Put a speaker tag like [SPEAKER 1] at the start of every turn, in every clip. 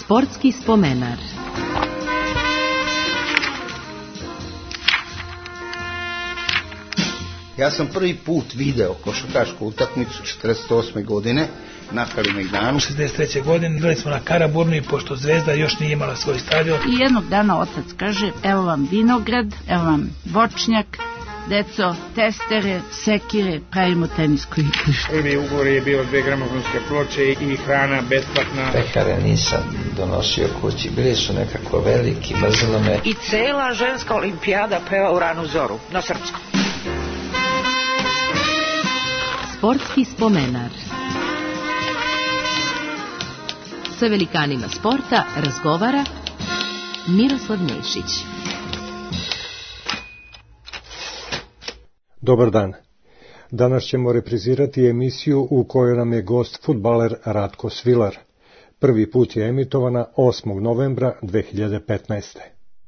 [SPEAKER 1] Sportski spomenar.
[SPEAKER 2] Ja sam prvi put video košarkašku utakmicu 48. godine na Kalemegdanu.
[SPEAKER 3] 63. godine igrali smo na Karaburmi, pošto Zvezda još nije imala svoj stadion.
[SPEAKER 4] I jednog dana otac kaže, evo vam vinograd, evo vam voćnjak, deco, testere, sekire, pravimo tenisku igrište.
[SPEAKER 5] Prvi ugovor je bio 2 gramofonske ploče i hrana besplatna.
[SPEAKER 6] Pekare nisam donosio kući, bili su nekako veliki, mrzilo me.
[SPEAKER 7] I cela ženska olimpijada peva u ranu zoru, na srpskom.
[SPEAKER 1] Sportski spomenar. Sa velikanima sporta razgovara Miroslav Nešić.
[SPEAKER 8] Dobar dan. Danas ćemo reprizirati emisiju u kojoj nam je gost fudbaler Ratko Svilar. Prvi put je emitovana 8. novembra 2015.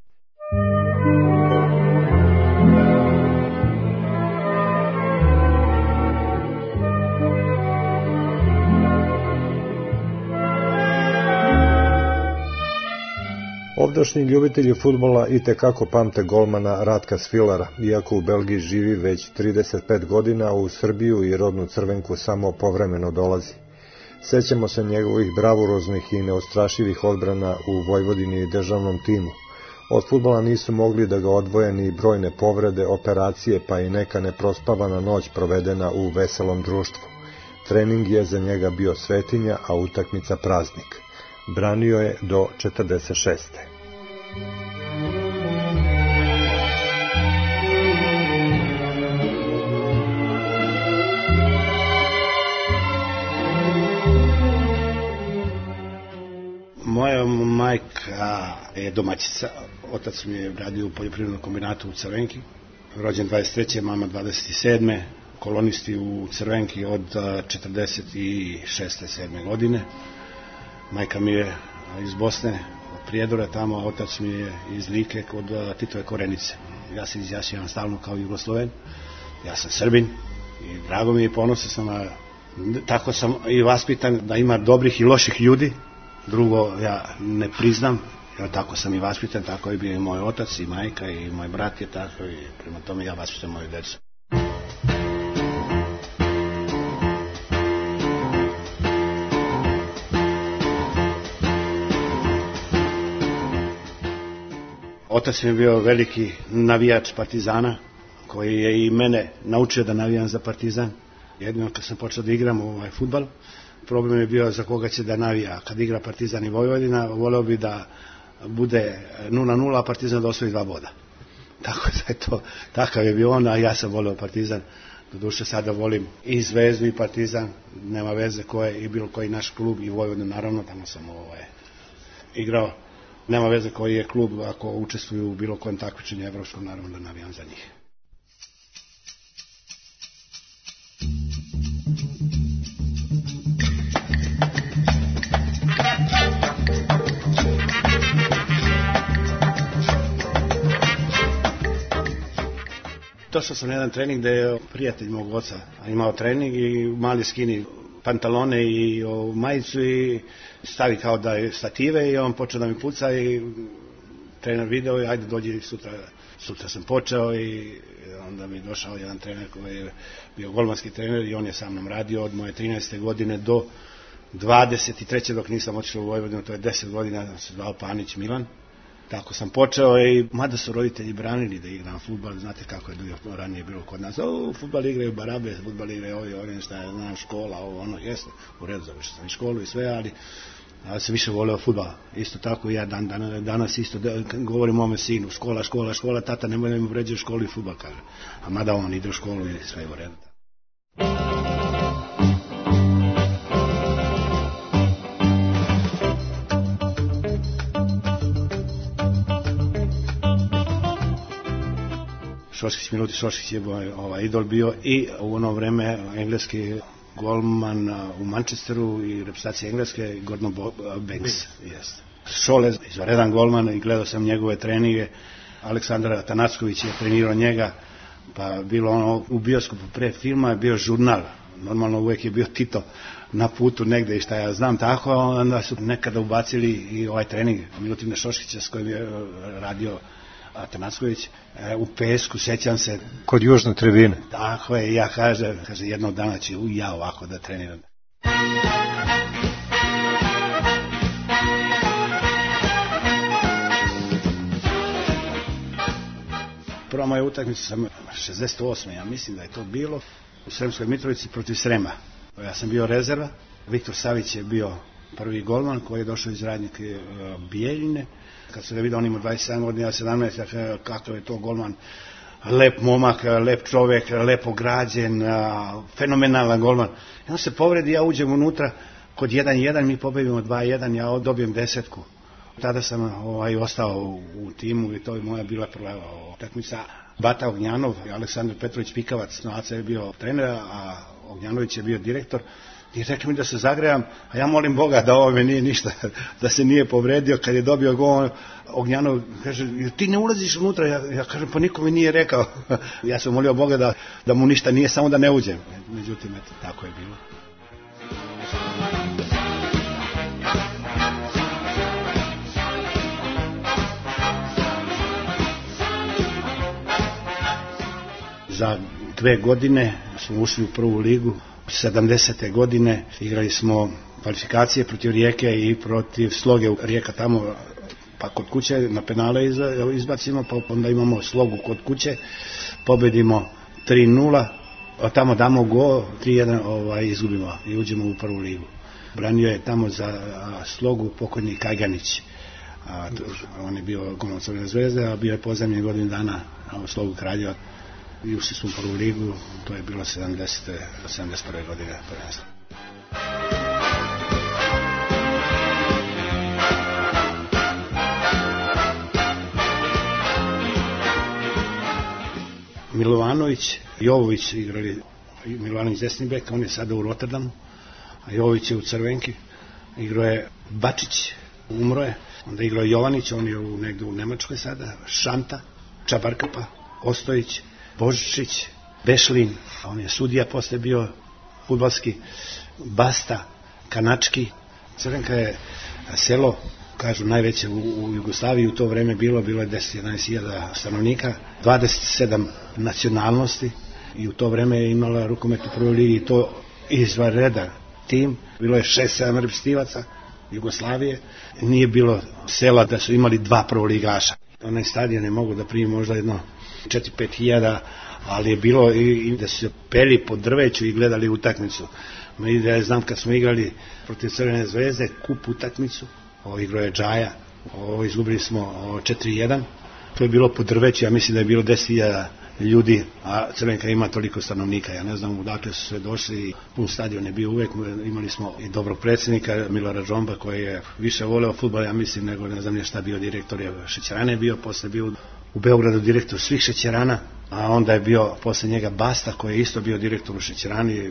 [SPEAKER 8] Ovdašnji ljubitelji fudbala itekako pamte golmana Ratka Svilara, iako u Belgiji živi već 35 godina, u Srbiju i rodnu Crvenku samo povremeno dolazi. Sećamo se njegovih bravuroznih i neustrašivih odbrana u Vojvodini i državnom timu. Od fudbala nisu mogli da ga odvoje ni brojne povrede, operacije, pa i neka neprospavana noć provedena u veselom društvu. Trening je za njega bio svetinja, a utakmica praznik. Branio je do 46.
[SPEAKER 9] Moja majka je domaćica, otac mi je radio u poljoprivrednom kombinatu u Crvenki, rođen 23. mama 27. kolonisti u Crvenki od 46. 7. godine. Majka mi je iz Bosne, od Prijedora tamo, a otac mi je iz Like kod Titove Korenice. Ja se izjašnjavam stalno kao Jugosloven, ja sam Srbin i drago mi je, ponosan sam, tako sam i vaspitan da ima dobrih i loših ljudi, drugo ja ne priznam, jer tako sam i vaspitan, tako je bio i moj otac i majka i moj brat je tako i prema tome ja vaspitam moju decu. Otac mi je bio veliki navijač Partizana, koji je i mene naučio da navijam za Partizan. Jedino kad sam počeo da igram fudbal, problem je bio za koga će da navija. Kad igra Partizan i Vojvodina, voleo bi da bude 0-0, a Partizan da osvoji 2 boda. Tako da je to, takav je bio on, a ja sam voleo Partizan. Doduše sada volim i Zvezdu i Partizan, nema veze koje i bilo koji naš klub i Vojvodinu, naravno, tamo sam igrao. Nema veze koji je klub, ako učestvuju u bilo kojem takmičenju evropskom, naravno da navijam za njih. Došao sam na jedan trening gde je prijatelj mog oca imao trening i mali skini pantalone i majicu i stavi kao da je stative i on počeo da mi puca i trener video i ajde dođi sutra. Sutra sam počeo i onda mi došao jedan trener koji je bio golmanski trener i on je sa mnom radio od moje 13. godine do 23. dok nisam otišao u Vojvodinu, to je 10 godina, se zvao Panić Milan. Tako sam počeo i mada su roditelji branili da igram fudbal, znate kako je ranije bilo kod nas, fudbal igraju barabe, fudbal igraju ovi, šta je, znam, škola, jeste, u redu, završio sam i školu i sve, ali sam više voleo fudbal. Isto tako i ja danas isto govorim o mome sinu, škola, tata, nemoj da mi vređe u školu i fudbal, kaže. A mada on ide u školu i sve je u redu. Milutin Šoškić je idol bio i u ono vreme engleski golman u Manchesteru i reprezentacije Engleske, Gordon Banks. Šole, izvanredan golman i gledao sam njegove treninge. Aleksandar Atanacković je trenirao njega, pa bilo u bioskopu pre filma je bio žurnal normalno uvijek je bio Tito na putu negde i šta ja znam tako, onda su nekada ubacili i ovaj trening Milutina Šoškića s kojim je radio Atanacković u Pesku, sećam se.
[SPEAKER 8] Kod južne tribine.
[SPEAKER 9] Tako je, ja kaže jednog dana će ja ovako da treniram. Prva moja utakmica sam 68. ja mislim da je to bilo u Sremskoj Mitrovici protiv Srema. Ja sam bio rezerva, Viktor Savić je bio prvi golman koji je došao iz Radnike Bijeljine. Kad se ga vidio, on ima 27 godina, ja 17, ja kažem kakav je to golman, lep momak, lep čovjek, lepo građen, fenomenalan golman. I on se povredi, ja uđem unutra, kod 1-1 mi pobedimo 2-1, ja dobijem 10. Tada sam ostao u timu i to je moja bila prva utakmica. Bata Ognjanov i Aleksandar Petrović Pikavac, Novaca je bio trener, a Ognjanović je bio direktor. I rekli mi da se zagrejam, a ja molim Boga da ovo me nije ništa, da se nije povredio. Kad je dobio gol, Ognjanov kaže, ti ne ulaziš unutra, ja kažem, pa niko mi nije rekao. Ja sam molio Boga da mu ništa nije, samo da ne uđem. Međutim, eto, tako je bilo. Za 2 godine smo ušli u prvu ligu. 70. godine igrali smo kvalifikacije protiv Rijeke i protiv Sloge. Rijeka tamo, pa kod kuće na penale izbacimo, pa onda imamo Slogu kod kuće, pobedimo 3-0, a tamo damo go, 3-1 izgubimo i uđemo u prvu ligu. Branio je tamo za Slogu pokojni Kajganić. On je bio golman Crvene zvezde, a bio je pozemljen godinu dana u Slogu Kraljeva. I ušli smo u prvu ligu, to je bilo 71. godine prvenstva. Milovanović, Jovović igrali, Milovanović desni bek, on je sada u Rotterdamu, a Jovović je u Crvenki, igrao je Bačić, umro je, onda igrao je Jovanić, on je negdje u Nemačkoj sada, Šanta, Čabarkapa, Ostojić, Božičić, Bešlin, on je sudija posle bio fudbalski, Basta, Kanački. Crvenka je selo, kažu najveće u Jugoslaviji, u to vreme bilo je 10-11 stanovnika, 27 nacionalnosti i u to vreme je imala rukomet u prvoj ligi i to izvanredan tim. Bilo je 6-7 reprezentativaca Jugoslavije, nije bilo sela da su imali 2 prvoligaša. Onaj stadion je mogo da primi možda 4-5 hiljada, ali je bilo i da su se peli po drveću i gledali utakmicu. Ja znam kad smo igrali protiv Crvene zvezde, kup utakmicu, igrao je Džaja, izgubili smo 4-1, to je bilo po drveću, ja mislim da je bilo 10.000 ljudi, a Crvenka ima toliko stanovnika, ja ne znam odakle su sve došli, pun stadion je bio uvek, imali smo i dobrog predsjednika Milora Džomba koji je više voleo fudbal, ja mislim, nego ne znam nije šta bio direktor, šećerane je bio, posle bio u Beogradu direktor svih šećerana, a onda je bio posle njega Basta koji je isto bio direktor u šećerani.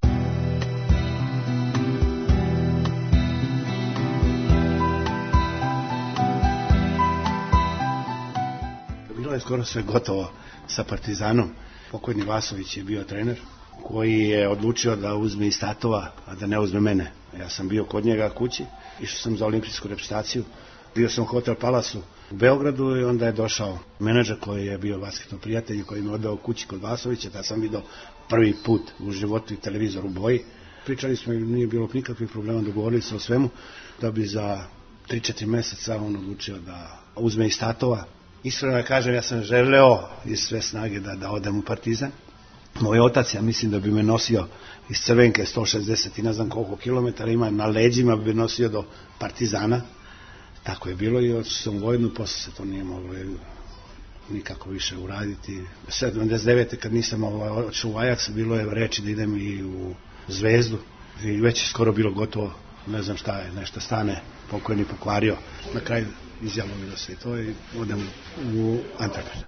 [SPEAKER 9] Bilo je skoro sve gotovo sa Partizanom. Pokojni Vasović je bio trener koji je odlučio da uzme iz tatova, a da ne uzme mene. Ja sam bio kod njega kući, išao sam za olimpijsku reprezentaciju, bio sam u Hotel Palasu u Beogradu i onda je došao menadžer koji je bio basketno prijatelj i koji me odveo kući kod Vasovića, da sam vidio prvi put u životu i televizor u boji. Pričali smo i nije bilo nikakvih problema, dogovorili se o svemu, da bi za 3-4 meseca on odlučio da uzme iz tatova. Iskreno da kažem, ja sam želeo iz sve snage da odem u Partizan. Moj otac, ja mislim da bi me nosio iz Crvenke 160 i ne znam koliko kilometara ima, na leđima bi me nosio do Partizana. Tako je bilo i otišao sam u vojnu, posle se to nije moglo nikako više uraditi. 79. kad nisam otišao u Ajax, bilo je reči da idem i u Zvezdu i već je skoro bilo gotovo, ne znam šta je, nešto stane, pokojni pokvario. Na kraju izjavilo mi da se to i odem u Antwerpen.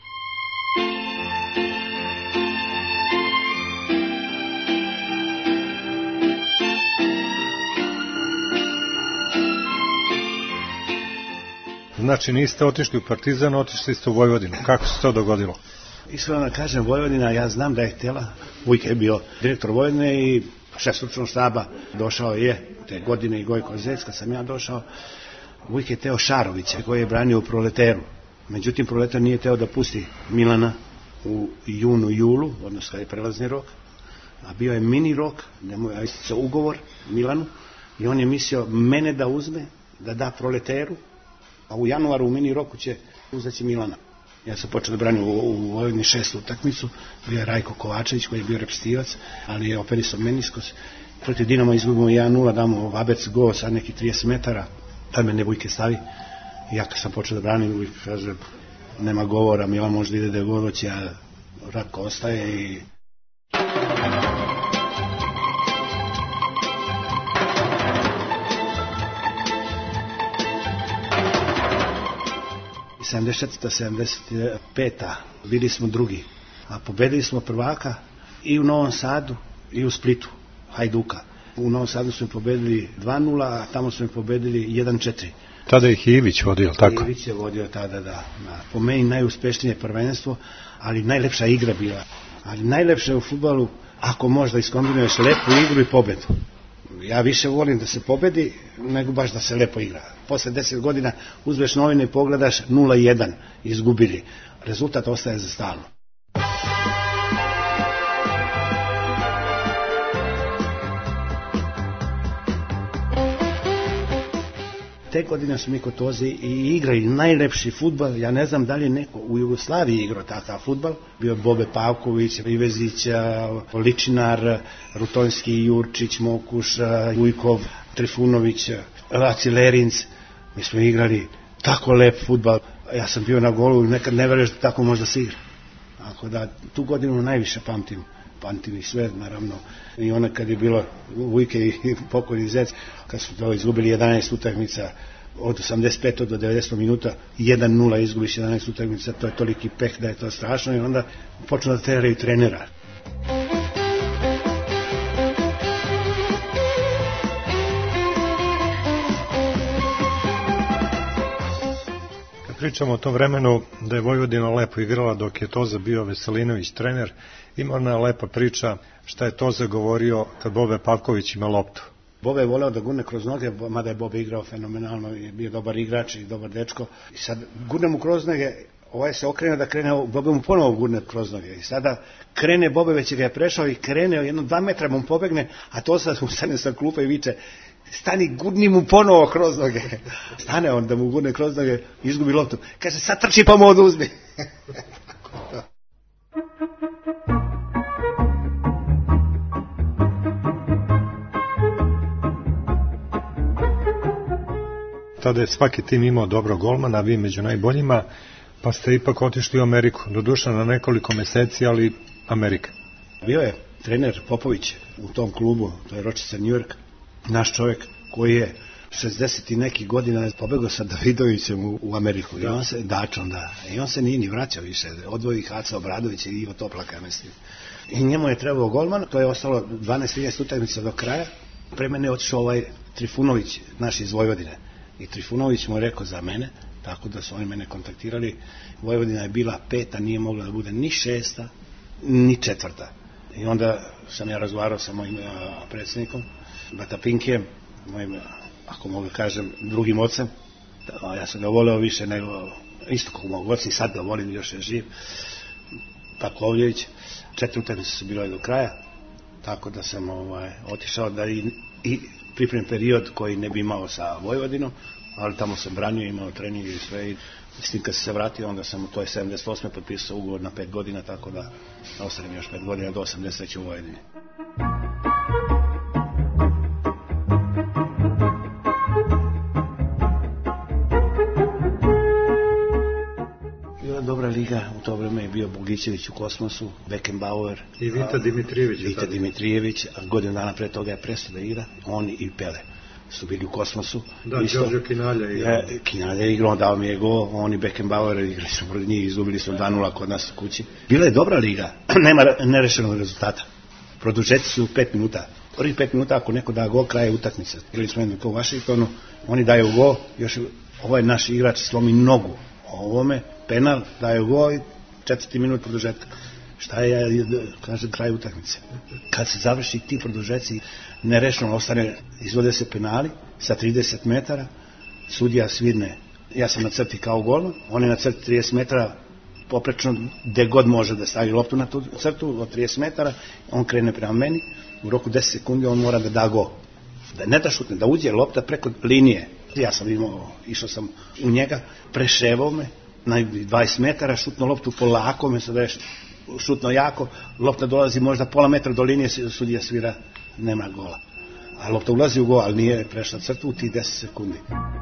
[SPEAKER 8] Znači niste otišli u Partizan, otišli ste u Vojvodinu. Kako se to dogodilo?
[SPEAKER 9] Iskreno da kažem, Vojvodina, ja znam da je htjela, Vujke je bio direktor Vojvodine i šef stručnog štaba. Došao je te godine i Gojko Zec, kad sam ja došao. Vujke je Teo Šarovića koji je branio u Proleteru. Međutim, Proletar nije teo da pusti Milana u julu, odnosno kad je prelazni rok, a bio je mini rok, a isticao ugovor Milanu i on je mislio mene da uzme, da da Proleteru, a u januaru u mini roku će uzeti Milana. Ja sam počeo da branim u Vojvodini 6. utakmicu, bio je Rajko Kovačević koji je bio reprezentativac, ali je operisao meniskos. Protiv Dinama izgubimo 1-0, damo Vabec go sa nekih 30 metara, tad me ne Vujke stavi. Ja kad sam počeo da branim, Vujke kaže, nema govora, Milan možda ide da je godoći, a Ratko ostaje i... I 74-75 bili smo drugi, a pobedili smo prvaka i u Novom Sadu i u Splitu, Hajduka. U Novom Sadu smo pobedili 2-0, a tamo smo pobedili 1-4.
[SPEAKER 8] Tada je Ivić vodio, tako?
[SPEAKER 9] Ivić je vodio tada, da. Po meni najuspešnije prvenstvo, ali najlepša igra bila. Ali najlepše u fudbalu, ako možda iskombinuješ lepu igru i pobedu. Ja više volim da se pobedi, nego baš da se lepo igra. Posle 10 godina uzmeš novine i pogledaš 0-1, izgubili. Rezultat ostaje za stalno. Te godine su mi kod Toze i igrali najlepši fudbal. Ja ne znam da li je neko u Jugoslaviji igrao takav fudbal. Bio Bobe Pavković, Ivezić, Ličinar, Rutonjski, Jurčić, Mokuš, Vujkov, Trifunović, Laci Lerinc. Mi smo igrali tako lep fudbal. Ja sam bio na golu i nekad ne veruješ da tako možda se igra. Tako da tu godinu najviše pamtim i sve, naravno. I ona kad je bilo Vujke i pokojni Zec, kad su to izgubili 11 utakmica od 85. do 90. minuta, 1-0 izgubiš 11 utakmica, to je toliki peh da je to strašno i onda počnu da teraju trenera.
[SPEAKER 8] Pričamo o tom vremenu da je Vojvodina lepo igrala dok je Toza bio Veselinović trener. Ima ona lepa priča šta je Toza govorio kad Bobe Pavković ima loptu.
[SPEAKER 9] Bobe je voleo da gurne kroz noge, mada je Bobe igrao fenomenalno, je bio dobar igrač i dobar dečko. I sad gurne mu kroz noge, ovaj se okrene da krene, Bobe mu ponovo gurne kroz noge. I sada krene Bobe, već ga je prešao i krene, jedno 2 metra mu pobegne, a Toza ustane sa klupa i viče, stani, gurni mu ponovo kroz noge. Stane on da mu gurne kroz noge, izgubi loptu. Kaže, sad trči pa mu oduzmi.
[SPEAKER 8] Tada je svaki tim imao dobro golmana, vi među najboljima, pa ste ipak otišli u Ameriku. Doduše na nekoliko meseci, ali Amerika.
[SPEAKER 9] Bio je trener Popović u tom klubu, to je Rochester, New York. Naš čovjek koji je 60 i nekih godina pobegao sa Davidovićem u Ameriku. I on se, Dačom, da. I on se nije ni vraćao više. Odvoji Haca Obradovića i Ivo Toplaka, ja mislim. I njemu je trebao golman. To je ostalo 12-13 utakmica do kraja. Pre mene je otišao ovaj Trifunović, naš iz Vojvodine. I Trifunović mu je rekao za mene, tako da su oni mene kontaktirali. Vojvodina je bila 5, nije mogla da bude ni 6, ni 4. I onda sam ja razgovarao sa mojim predsjednikom, Bata Pinkijem, mojim, ako mogu kažem, drugim ocem. Ja sam ga voleo više nego, isto kako mogu oci, sad ga volim, još je živ. Pavlovljević, 4 utakmice su bilo do kraja, tako da sam otišao da i pripremim period koji ne bi imao sa Vojvodinom, ali tamo sam branio, imao trening i sve. I s tim kad se vratio, onda sam u toj 78. potpisao ugovor na 5 godina, tako da ostanem još 5 godina do 83. u Vojvodini. Dobra liga, u to vreme je bio Bogićević u Kosmosu, Beckenbauer
[SPEAKER 8] i Vita Dimitrijević.
[SPEAKER 9] Vita Dimitrijević, a godinu dana pre toga je prestao da igra, on i Pele su bili u Kosmosu.
[SPEAKER 8] Da, Đorđe Kinalja igrao.
[SPEAKER 9] Kinalja igrao, dao mi je gol, on i Beckenbauer igrali su protiv njih, izgubili su 2-0 kod nas u kući. Bila je dobra liga, nema nerešenog rezultata. Produžeci su 5 minuta. Prvih 5 minuta ako neko da gol, kraje utakmice. Igrali smo jedno u Vašingtonu, oni daju gol, još ovaj naš igrač slomi nogu ovome, penal, daju gol i 4. minut produžetka. Šta je, kaže, kraj utakmice? Kad se završi ti produžeci, nerešeno ostane, izvode se penali sa 30 metara, sudija svirne, ja sam na crti kao golman, on je na crti 30 metara, poprečno gde god može da stavi loptu na tu crtu od 30 metara, on krene prema meni, u roku 10 sekundi on mora da da gol. Da ne da šutne, da uđe lopta preko linije. Ja sam išao sam u njega, preševao me, na 20 metara, šutno loptu polako, mesto da je šutno jako, lopta dolazi možda pola metra do linije, sudija svira, nema gola. A lopta ulazi u gol, ali nije prešla crtu u tih 10 sekundi.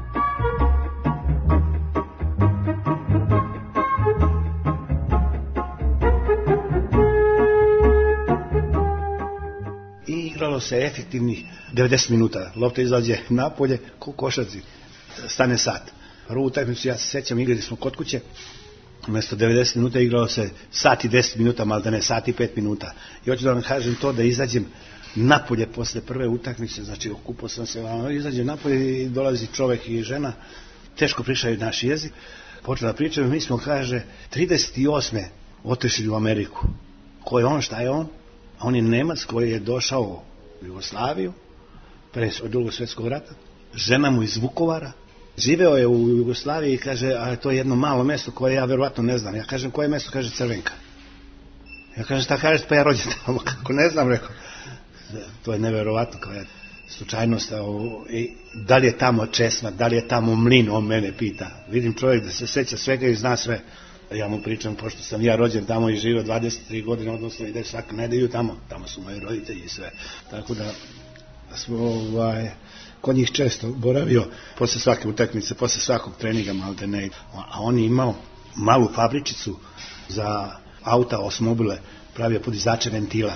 [SPEAKER 9] I igralo se efektivnih 90 minuta. Lopta izađe napolje, ko košarci, stane sat. Prvu utakmicu, ja se sećam, igrali smo kod kuće, umjesto 90 minuta igralo se sat i 10 minuta, malo da ne sat i 5 minuta. I hoću da vam kažem to, da izađem napolje posle prve utakmice, znači okupao sam se, izađem napolje i dolazi čovek i žena, teško pričaju naš jezik, počeo da pričaju, mi smo, kaže, 38. otišli u Ameriku. Ko je on, šta je on? A on je Nemac koji je došao u Jugoslaviju, pre Drugog svjetskog rata, žena mu iz Vukovara, živeo je u Jugoslaviji i kaže, a to je jedno malo mesto koje ja verovatno ne znam. Ja kažem, koje mesto? Kaže, Crvenka. Ja kažem, šta kažeš? Pa ja rođen tamo. Kako ne znam, rekao. To je neverovatno, kao je slučajnost. Da li je tamo Česma, da li je tamo Mlin, on mene pita. Vidim čovjek da se seća svega i zna sve. Ja mu pričam, pošto sam ja rođen tamo i živio 23 godine, odnosno ide svake nedelju tamo su moji roditelji i sve. Tako da smo kod njih često boravio posle svake utakmice, posle svakog treninga, malte ne. A on je imao malu fabričicu za auta, osmobile, pravio podizače ventila.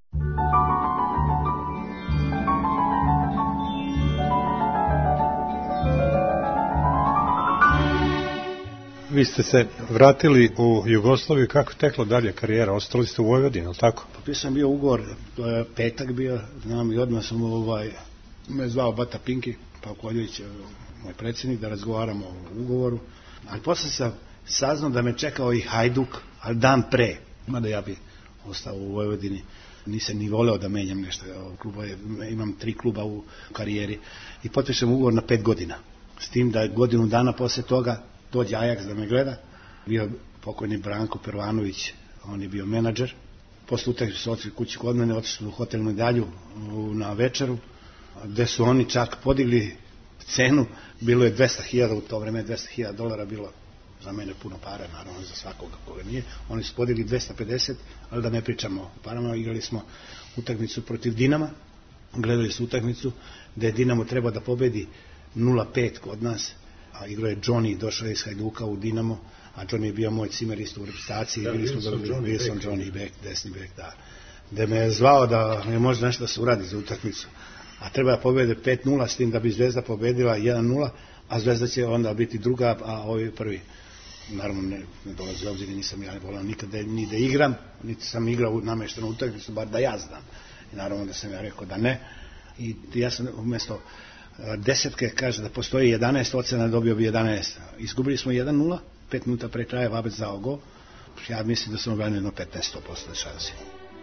[SPEAKER 8] Vi ste se vratili u Jugoslaviju, kako je tekla dalje karijera? Ostali ste u Vojvodini, ali tako?
[SPEAKER 9] Potpisao sam bio ugovor, to je petak bio, znam, i odmah sam me zvao Bata Pinki, Pavkoljević, moj predsjednik, da razgovaramo o ugovoru. Ali posle sam saznao da me čekao i Hajduk, ali dan pre, mada ja bi ostao u Vojvodini. Nisam ni voleo da menjam nešto, imam 3 kluba u karijeri i potpišem ugovor na 5 godina. S tim da godinu dana posle toga dođe Ajax da me gleda, bio pokojni Branko Pervanović, on je bio menadžer. Posle utakmice su otišli kući kod mene, otišli u hotel Medalju na večeru, gde su oni čak podigli cenu, bilo je 200.000, u to vreme $200.000 bilo za mene puno para, naravno za svakoga koga nije. Oni su podigli 250, ali da ne pričamo o parama, igrali smo utakmicu protiv Dinama, gledali su utakmicu gde Dinamo treba da pobedi 0-5 kod nas, a igrao je Johnny, došao je iz Hajduka u Dinamo, a Johnny je bio moj cimer isto u reprezentaciji, bili smo Wilson Johnny bek, desni bek, da. Gde me je zvao da je možda nešto da se uradi za utakmicu, a treba da pobede 5-0, s tim da bi Zvezda pobedila 1-0, a Zvezda će onda biti druga, a ovi prvi. Naravno ne dolazi u obzir, nisam ja ne volao nikada ni da igram, niti sam igrao u nameštenu utakmicu, bar da ja znam. I naravno da sam ja rekao da ne, i ja sam umjesto desetke, kaže da postoji 11 ocena, dobio bi 11. Izgubili smo 1-0, 5 minuta pre kraja Vabec dao gol. Ja mislim da sam obranio jedno 15% šansi.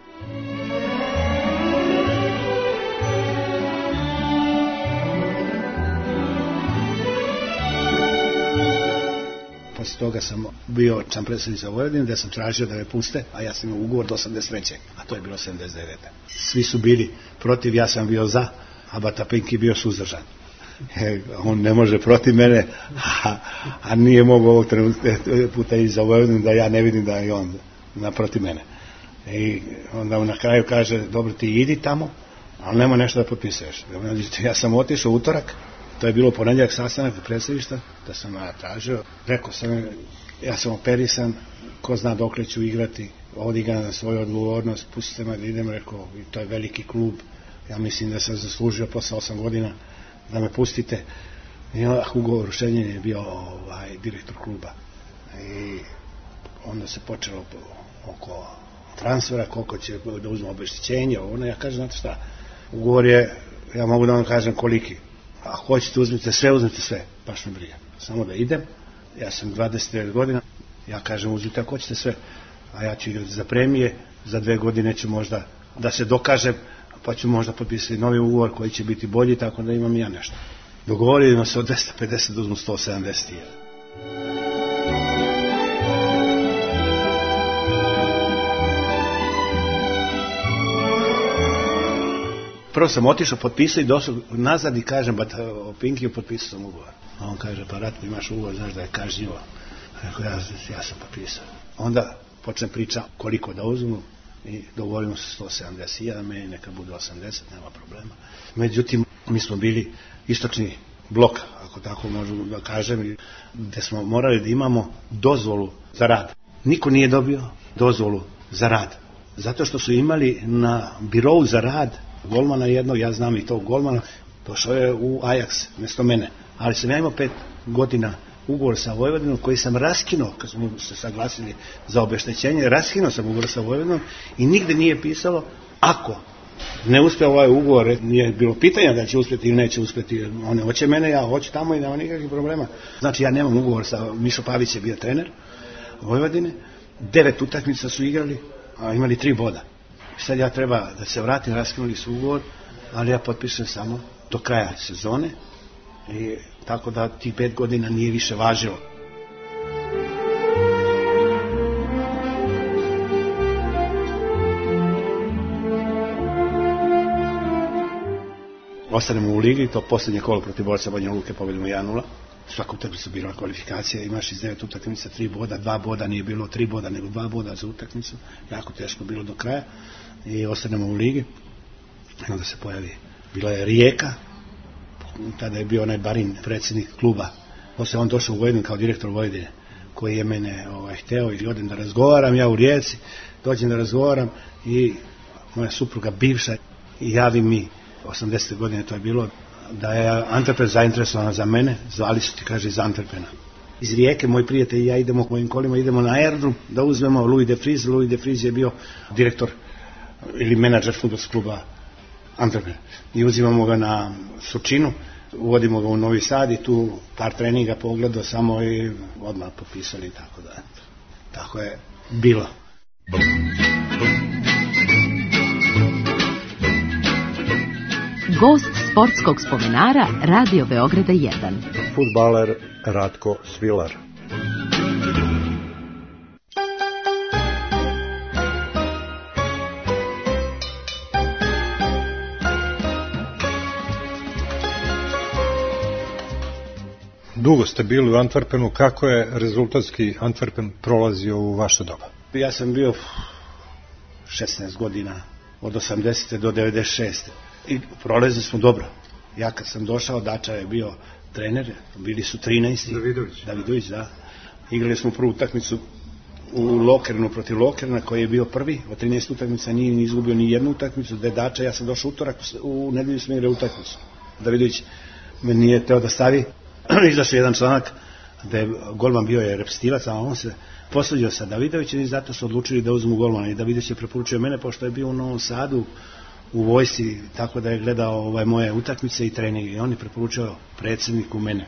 [SPEAKER 9] Posle toga sam bio član predsjednika Vojvodine, gde sam tražio da me puste, a ja sam imao ugovor do 83. A to je bilo 79. Svi su bili protiv, ja sam bio za, a Bata Pinki bio suzdržan. On ne može protiv mene, a nije mogo ovog puta i za Vojvodinu da ja ne vidim da je on naprotiv mene. I onda na kraju kaže, dobro, ti idi tamo, ali nema nešto da potpisuješ. Ja sam otišao utorak, to je bilo ponedjeljak sastanak u predsjedništva, da sam tražio, rekao sam, ja sam operisan, ko zna dokle ću igrati, odigram na svoju odgovornost, pustite me da idem, rekao, i to je veliki klub, ja mislim da sam zaslužio posle 8 godina da me pustite. I ugovor Šeljen je bio direktor kluba. I onda se počelo oko transfera, koliko će da uzme obeštećenje, ja kažem, znate šta, ugovor je, ja mogu da vam kažem koliki. Ako hoćete uzmite sve, baš me briga. Samo da idem, ja sam 29 godina, ja kažem uzmite ako hoćete sve. a ja ću igrati za premije, za 2 godine ću možda da se dokažem, pa ću možda potpisati novi ugovor koji će biti bolji, tako da imam ja nešto. Dogovorimo se od 250 da uzmu 170. Prvo sam otišao, potpisao i došao nazad i kažem, o Pinkiju potpisao sam ugovor. A on kaže, pa Ratko, imaš ugovor, znaš da je kažnjivo. Rekao, ja sam potpisao. Onda počnem priča koliko da uzmu i dogovorimo se 170, meni neka bude 80, nema problema. Međutim, mi smo bili istočni blok, ako tako možu da kažem, gde smo morali da imamo dozvolu za rad. Niko nije dobio dozvolu za rad. Zato što su imali na birou za rad golmana jednog, ja znam i tog golmana, došao je u Ajax, mjesto mene. Ali sam ja imao 5 godina ugovor sa Vojvodinom koji sam raskinuo, kad smo se saglasili za obeštećenje, raskinuo sam ugovor sa Vojvodinom i nigde nije pisalo, ako ne uspe ovaj ugovor, nije bilo pitanja da će uspjeti ili neće uspjeti, on hoće mene, ja hoću tamo i nema nikakvih problema. Znači ja nemam ugovor sa, Mišo Pavić je bio trener Vojvodine, 9 utakmica su igrali, a imali 3 boda. Sad ja treba da se vratim, raskinuli su ugovor, ali ja potpišem samo do kraja sezone i tako da tih 5 godina nije više važilo. Ostanemo u ligi, to posljednje kolo protiv Borca Banja Luke pobedimo 1-0. Svaku utakmicu bila kvalifikacija, imaš iz 9 utakmica 3 boda, 2 boda, nije bilo 3 boda, nego 2 boda za utakmicu. Jako teško bilo do kraja i ostanemo u ligi. I onda se pojavi, bila je Rijeka, tada je bio onaj Barin, predsjednik kluba. Posle on došao u Vojvodinu kao direktor Vojvodine, koji je mene hteo i odem da razgovaram, ja u Rijeci, dođem da razgovaram i moja supruga bivša javi mi, 80. godine to je bilo, da je Antwerpen zainteresovan za mene, zvali su ti, kaže, iz Antwerpena. Iz Rijeke, moj prijatelj i ja idemo mojim kolima, idemo na aerodrom da uzmemo Louis de Vries. Louis de Vries je bio direktor ili menadžer fudbalskog kluba Antwerpen. I uzimamo ga na Surčinu, uvodimo ga u Novi Sad i tu par treninga pogledao samo i odmah potpisali i tako da. Tako je bilo.
[SPEAKER 1] Gost sportskog spomenara Radio Beograda 1.
[SPEAKER 8] Fudbaler Ratko Svilar. Dugo ste bili u Antwerpenu, kako je rezultatski Antwerpen prolazio u vaše doba?
[SPEAKER 9] Ja sam bio 16 godina, od 80. do 96. I prolazili smo dobro. Ja kad sam došao, Dača je bio trener, bili su 13. Davidović, da. Igrali smo prvu utakmicu u Lokernu protiv Lokerna, koji je bio prvi. Od 13 utakmica nije ni izgubio ni jednu utakmicu, da je Dača, ja sam došao utorak, u nedelju smo igrali utakmicu. Davidović me nije teo da stavi, izašao jedan članak da je golman bio je repstivac, a on se posvađao sa Davidovićem i zato su odlučili da uzmu golmana. I Davidović je preporučio mene, pošto je bio u Novom Sadu u vojsci, tako da je gledao moje utakmice i treninge i on je preporučio predsjedniku mene.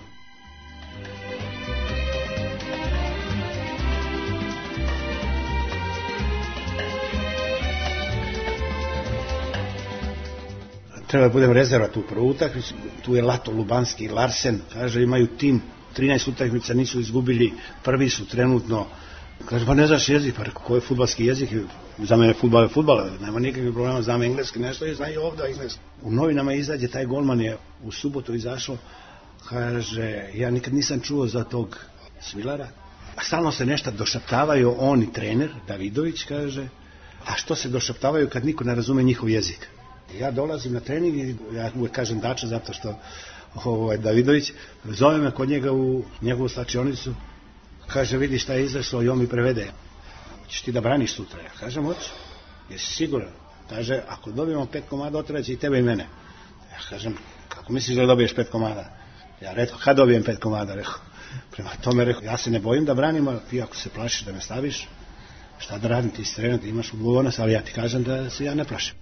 [SPEAKER 9] Treba da budem rezerva tu prvu utakmicu, tu je Lato Lubanski i Larsen, kaže imaju tim, 13 utakmica nisu izgubili, prvi su trenutno. Kaže, pa ne znaš jezik, pa rekao, ko je fudbalski jezik? Za mene fudbal je fudbal, nema nikakvih problema, znam engleski nešto i znaju ovdje engleski. U novinama izađe, taj golman je u subotu izašao, kaže, ja nikad nisam čuo za tog Svilara, a stalno se nešto došaptavaju, on i trener, Davidović, kaže, a što se došaptavaju kad niko ne razume njihov jezik? Ja dolazim na trening i ja uvek kažem Dača zato što Davidović zove me kod njega u njegovu slačionicu. Kaže, vidi šta je izašlo i on mi prevede. Hoćeš ti da braniš sutra? Ja kažem, hoću. Jesi siguran? Kaže, ako dobijemo 5 komada, otraće i tebe i mene. Ja kažem, kako misliš da dobiješ 5 komada? Ja rekao, kad dobijem 5 komada? Rekao, prema tome rekao, ja se ne bojim da branim, a ti ako se plašiš da me staviš, šta da radim, ti si trener, ti imaš odgovornost, ali ja ti kažem da se ja ne plašim.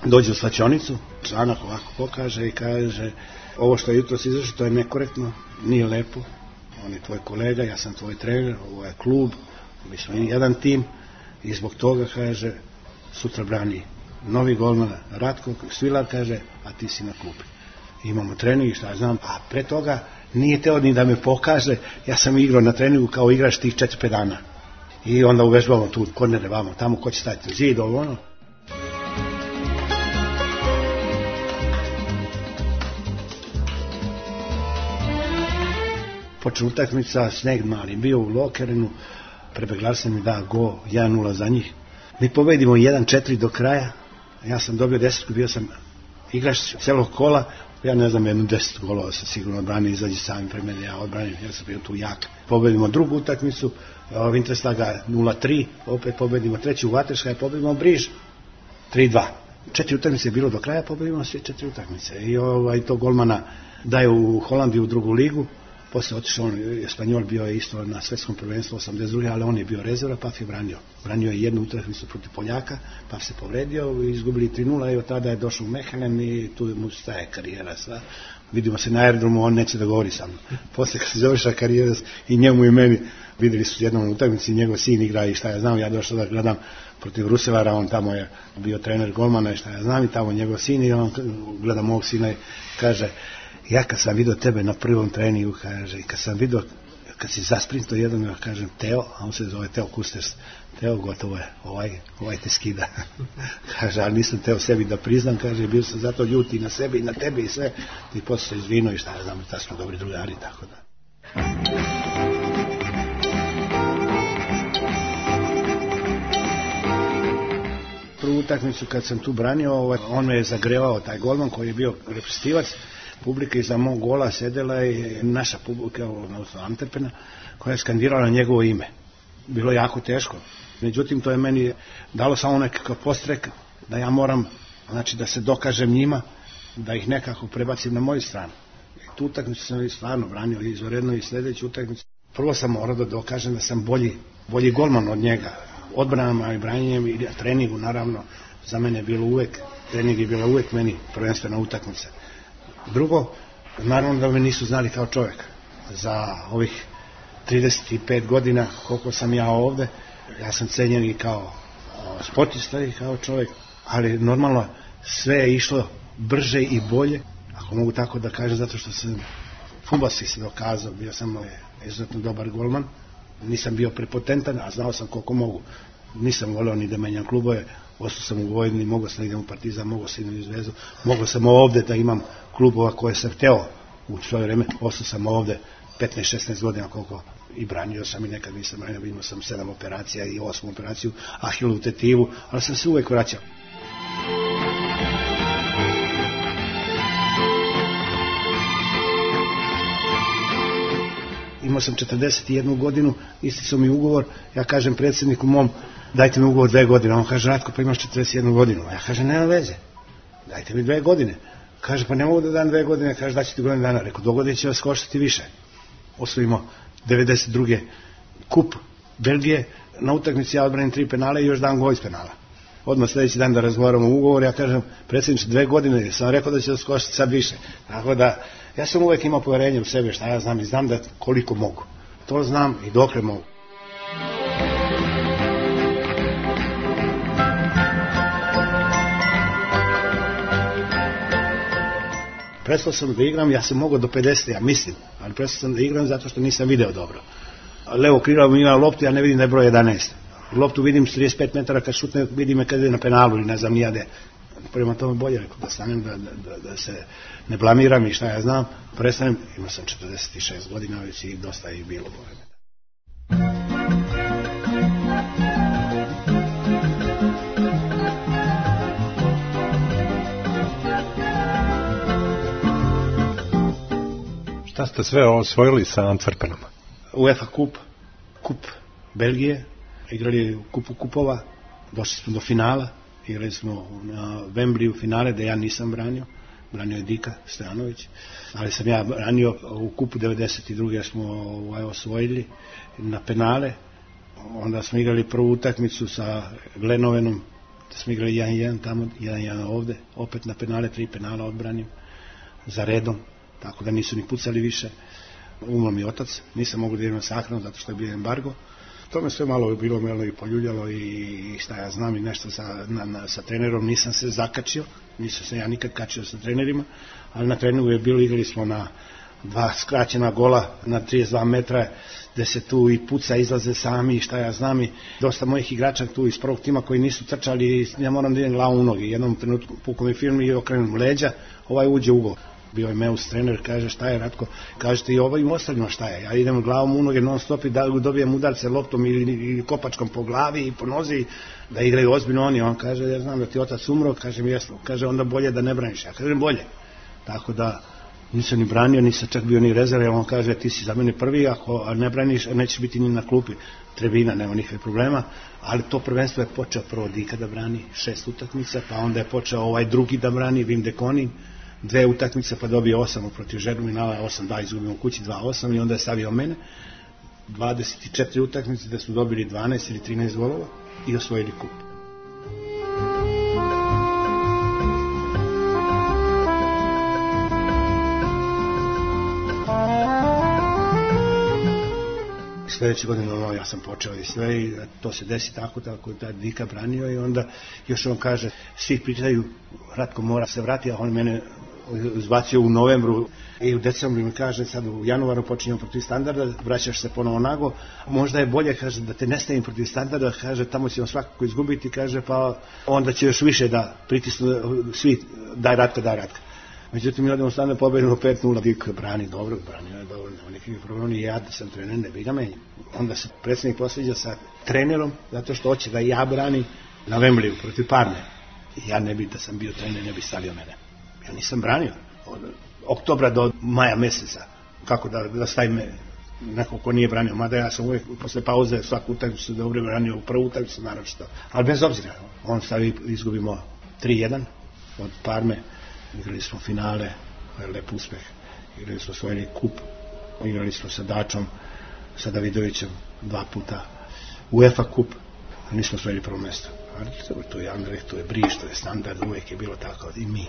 [SPEAKER 9] dođe u slačionicu, članak ovako pokaže i kaže ovo što je jutros izašlo, to je nekorektno, nije lepo, on je tvoj kolega, ja sam tvoj trener, ovo je klub, mi smo jedan tim i zbog toga, kaže, sutra brani novi golman Ratko Svilar, kaže, a ti si na klupi. Imamo trening, šta ja znam, a pre toga nije teo ni da me pokaže, ja sam igrao na treningu kao igrač tih 4-5 dana. I onda uvežbamo tu kornere vamo, tamo ko će staviti zid, ovo ono. Počne utakmica, sneg mali, bio u Lokerenu, Prebeglar se mi da go 1-0 za njih. Mi pobedimo 1-4 do kraja, ja sam dobio 10, bio sam igrač celog kola, ja ne znam, 10 golova sam sigurno odbranio, izađi sami pre mene, ja odbranim, ja sam bio tu jak. Pobedimo drugu utakmicu, Winterslaga 0-3, opet pobedimo treću, Waterska, pobedimo Briž 3-2. 4 utakmice je bilo do kraja, pobedimo sve 4 utakmice. I to golmana daje u Holandiju u drugu ligu, posle otišao on, Espanjol bio je isto na svetskom prvenstvu 82. ali on je bio rezerva, pa je branio. Branio je jednu utakmicu protiv Poljaka, pa se povredio, izgubili 3-0 i od tada je došao u Mechelen i tu mu staje karijera sva. Vidimo se na aerodromu, on neće da govori sa mnom. Posle kad se završa karijera i njemu i meni, videli su jednom utakmici, njegov sin igra i šta ja znam, ja došao da gledam protiv Ruselara, on tamo je bio trener golmana i šta ja znam i tamo njegov sin i on gleda mog sina i kaže, ja kad sam vidio tebe na prvom treningu, kaže, i kad sam vidio, kad si zasprinto jedan, ja kažem Teo, a on se zove Teo Kusters, Teo, gotovo je, ovaj te skida. Kaže, ali nisam teo sebi da priznam, kaže, bio sam zato ljuti i na sebi i na tebi i sve, i posle se izvino i šta ja znam, da smo dobri drugari, tako da. Prvu utakmicu kad sam tu branio, on me je zagrevao, taj golman koji je bio reprezentativac, publika iza mog gola sedela i naša publika, odnosno Antwerpena, koja je skandirala njegovo ime. Bilo jako teško. Međutim, to je meni dalo samo nekakav postrek da ja moram, znači da se dokažem njima, da ih nekako prebacim na moju stranu. I tu utakmicu sam stvarno branio izvanredno i sljedeću utakmicu. Prvo sam morao da dokažem da sam bolji golman od njega. Odbranama i branjenjem i treningu, naravno, za mene je bilo uvek, trening je bila uvek meni prvenstvena utakmica. Drugo, naravno da me nisu znali kao čovjek. Za ovih 35 godina koliko sam ja ovde, ja sam cenjen i kao sportista i kao čovjek, ali normalno sve je išlo brže i bolje, ako mogu tako da kažem, zato što sam fudbalski se dokazao, bio sam izuzetno dobar golman, nisam bio prepotentan, a znao sam koliko mogu. Nisam voleo ni da menjam klubove, ostao sam u Vojvodini, mogao sam da idem u Partizan, mogao sam idem u Zvezdu, mogao sam ovde da imam klubova koje sam hteo u svoje vreme, ostao sam ovde 15-16 godina koliko i branio sam i nekad nisam branio, imao sam 7 operacija i 8 operaciju, Ahilovu tetivu, ali sam se uvek vraćao. Imao sam 41 godinu, isticao mi ugovor, ja kažem predsjedniku mom, dajte mi ugovor 2 godine, on kaže, Ratko, pa imaš 41 godinu, a ja kažem, nema veze, dajte mi 2 godine, kaže, pa ne mogu da dam 2 godine, kaže, daću ti godinu dana, rekao, dogodine će vas koštati više. Osvojimo 92. kup Belgije, na utakmici ja odbranim 3 penale i još dam gol iz penala. Odmah sljedeći dan da razgovaramo o ugovor, ja kažem, predsjedniče, 2 godine, sam rekao da će vas koštati sad više, tako da, ja sam uvek imao poverenje u sebe, šta ja znam i znam da koliko mogu. To znam i dokle mogu. Prestao sam da igram, ja sam mogao do 50, ja mislim, ali prestao sam da igram zato što nisam video dobro. Levo krilo ima loptu, ja ne vidim da je broj 11. Loptu vidim s 35 metara, kad šutne vidim me kad je na penalu ili ne znam nijade. Prema tome bolje, rekao, da stanem, da se ne blamiram i šta ja znam, prestanem, imao sam 46 godina, već i dosta je bilo vremena.
[SPEAKER 8] Šta ste sve osvojili sa Antwerpenom?
[SPEAKER 9] UEFA kup Belgije, igrali u kupu kupova, došli smo do finala, igrali smo na Wembley u finale, da ja nisam branio je Dika Stojanović, ali sam ja branio u kupu 92. smo osvojili na penale, onda smo igrali prvu utakmicu sa Glenovenom, da smo igrali 1-1 tamo, 1-1 ovde, opet na penale, 3 penala odbranim za redom, tako da nisu ni pucali više. Umro mi otac, nisam mogu da idem na sahranu zato što je bio embargo. To me sve malo bilo melo i poljuljalo i šta ja znam i nešto sa trenerom, nisam se zakačio, nisam se ja nikad kačio sa trenerima, ali na treningu je bilo, igrali smo na 2 skraćena gola na 32 metra, gde se tu i puca, izlaze sami i šta ja znam i dosta mojih igrača tu iz prvog tima koji nisu trčali, ja moram da idem glavom u nogi, jednom trenutku pukom mi film i okrenem leđa, uđe u gol. Bio je Meus trener, kaže šta je Ratko, kažete i ovim ostalima šta je, ja idem glavom u noge non stop i da dobijem udarce loptom ili kopačkom po glavi i po nozi, da igraju ozbiljno oni, on kaže ja znam da ti otac umro, kaže mi jesno, kaže onda bolje da ne braniš, ja kažem bolje, tako da nisam ni branio, nisam čak bio ni rezerve, on kaže ti si za mene prvi, ako ne braniš nećeš biti ni na klupi, tribina, nema nikakve problema, ali to prvenstvo je počeo prvo Dika da brani 6 utakmica, pa onda je počeo ovaj drugi da brani, Vim de Koning, 2 utakmice pa dobio 8 protiv Žerminala, 8-2 izgubimo kući, 2-8 i onda je stavio mene, 24 utakmice da su dobili 12 ili 13 golova i osvojili kup. Sljedeće godine ja sam počeo i sve i to se desi tako da Dika branio i onda još on kaže, svi pitaju Ratko mora se vrati, a on mene izbacio u novembru i u decembru mi kaže sad u januaru počinjemo protiv Standarda, vraćaš se ponovo nago, možda je bolje kaže da te ne stavim protiv Standarda, kaže tamo ćemo svakako izgubiti, kaže pa onda će još više da pritisnu svi daj Ratka. Međutim, mi odemo u Standard, pobedimo 5-0, Dika brani dobro, nema nekakvih problema, i ja da sam trener, ne bi ga menjao. Onda se predsjednik posveđa sa trenerom, zato što hoće da ja brani na Wembley protiv Parme. I ja ne bi, da sam bio trener, ne bi stavio mene. Ja nisam branio od oktobra do maja meseca, kako da stavim me neko ko nije branio, mada ja sam uvijek posle pauze svaku utakmicu dobro branio, u prvu utakmicu naročito, ali bez obzira, on stavi, izgubimo 3-1 od Parme, igrali smo finale, lep uspeh, igrali smo osvojili kup, igrali smo sa Dačom, sa Davidovićem 2 puta, UEFA kup, nismo osvojili prvo mesto, ali to je Anderlecht, to je Briš, to je Standard, uvijek je bilo tako i mi.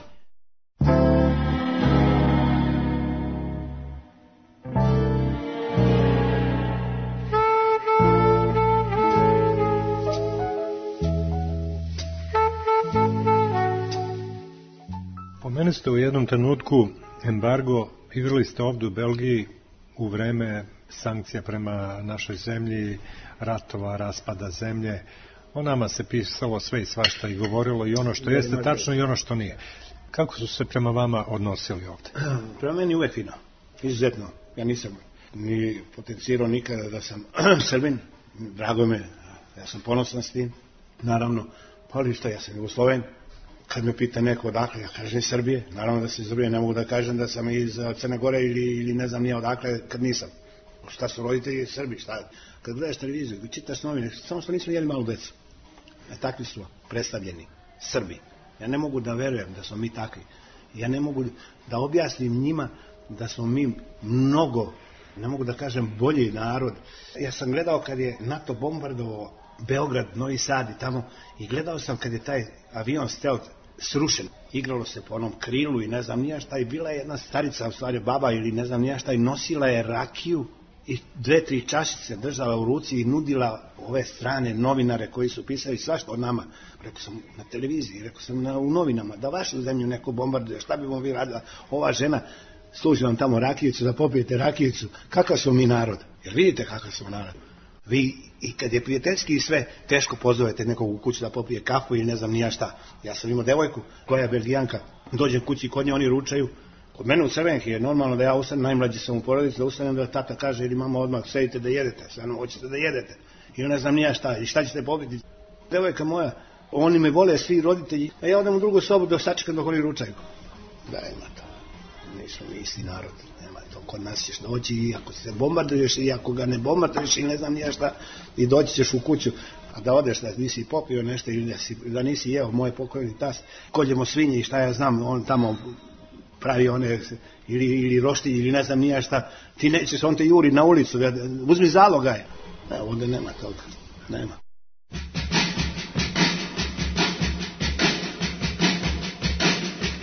[SPEAKER 8] Pomenuli ste u jednom trenutku embargo, igrali ste ovdje u Belgiji u vreme sankcija prema našoj zemlji, ratova, raspada zemlje. O nama se pisalo sve i svašta i govorilo i ono što jeste tačno i ono što nije. Kako su se prema vama odnosili ovdje?
[SPEAKER 9] Prema meni uvek fino, izuzetno. Ja nisam ni potencirao nikada da sam Srbin, drago me, ja sam ponosan s tim, naravno, ali što, ja sam Jugosloven. Kad me pita neko odakle, ja kažem iz Srbije, naravno da sam iz Srbije, ne mogu da kažem da sam iz Crne Gore ili ne znam nije odakle kad nisam. Šta su roditelji Srbi, šta? Kad gledaš televiziju, čitaš novine, samo što nismo jeli malu decu. Takvi su predstavljeni Srbi. Ja ne mogu da verujem da smo mi takvi. Ja ne mogu da objasnim njima da smo mi mnogo, ne mogu da kažem bolji narod. Ja sam gledao kad je NATO bombardovao Beograd, Novi Sad i tamo, i gledao sam kad je taj avion Stealth srušen, igralo se po onom krilu i ne znam nija šta, i bila je jedna starica, u stvari baba ili ne znam nija šta, i nosila je rakiju i 2-3 čašice držala u ruci i nudila ove strane novinare koji su pisali svašta o nama. Rekao sam na televiziji, rekao sam u novinama, da vašu zemlju neko bombarduje, šta bi vam vi radila, ova žena služi vam tamo rakijicu, da popijete rakijicu, kakav smo mi narod, jer vidite kakav smo narod. Vi, i kad je prijateljski i sve, teško pozovete nekog u kuću da popije kafu ili ne znam nija šta. Ja sam imao devojku koja je Belgijanka, dođem kući kod nje, oni ručaju. Kod mene u Crvenki je normalno da ja ustanem, najmlađi sam u porodici, da ustanem da tata kaže ili mama odmah sedite da jedete, stvarno hoćete da jedete. I ne znam nija šta, i šta ćete popiti. Devojka moja, oni me vole svi roditelji, a ja odem u drugu sobu da sačekam dok oni ručaju. Da, ima to. Nismo mi isti narod. To kod nas ćeš doći i ako se bombarduješ i ako ga ne bombarduješ i ne znam nije šta i doći ćeš u kuću, a da odeš da nisi popio nešto ili da nisi jeo, moj pokojni tas, koljemo svinje i šta ja znam, on tamo pravi one ili roštilj ili ne znam nije šta, ti nećeš, on te juri na ulicu, uzmi zalogaj. Ovdje nema toga, nema.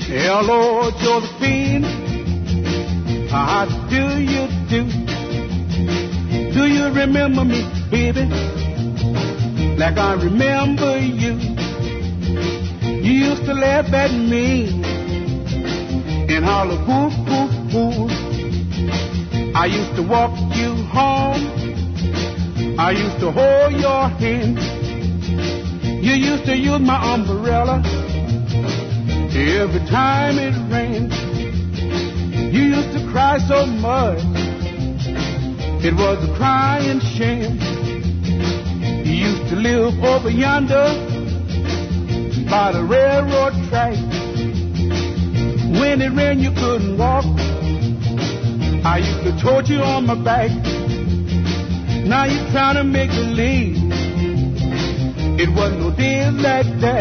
[SPEAKER 10] Hello, Josephine, how do you do? Do you remember me, baby, like I remember you? You used to laugh at me and holler, woo, woo, woo. I used to walk you home. I used to hold your hand. You used to use my umbrella every time it rained. You used to cry so much, it was a crying shame. You used to live over yonder by the railroad track. When it rained you couldn't walk, I used to tote you on my back. Now you're trying to make believe it wasn't no days like that.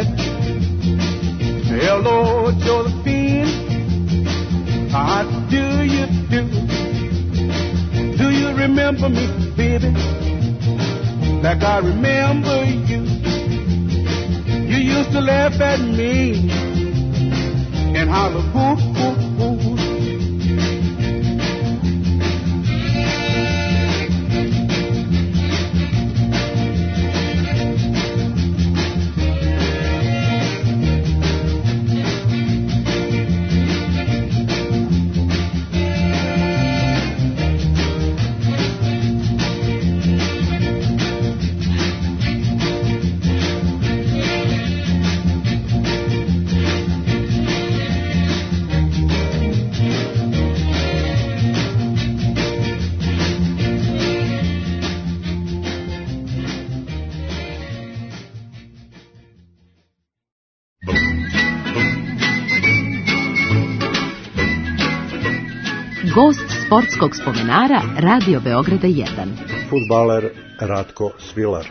[SPEAKER 10] Hello, Josephine, how do you do? Do you remember me, baby, like I remember you? You used to laugh at me and holler, woo, woo, woo.
[SPEAKER 1] Gost sportskog spomenara Radio Beograda 1.
[SPEAKER 8] Fudbaler Ratko Svilar.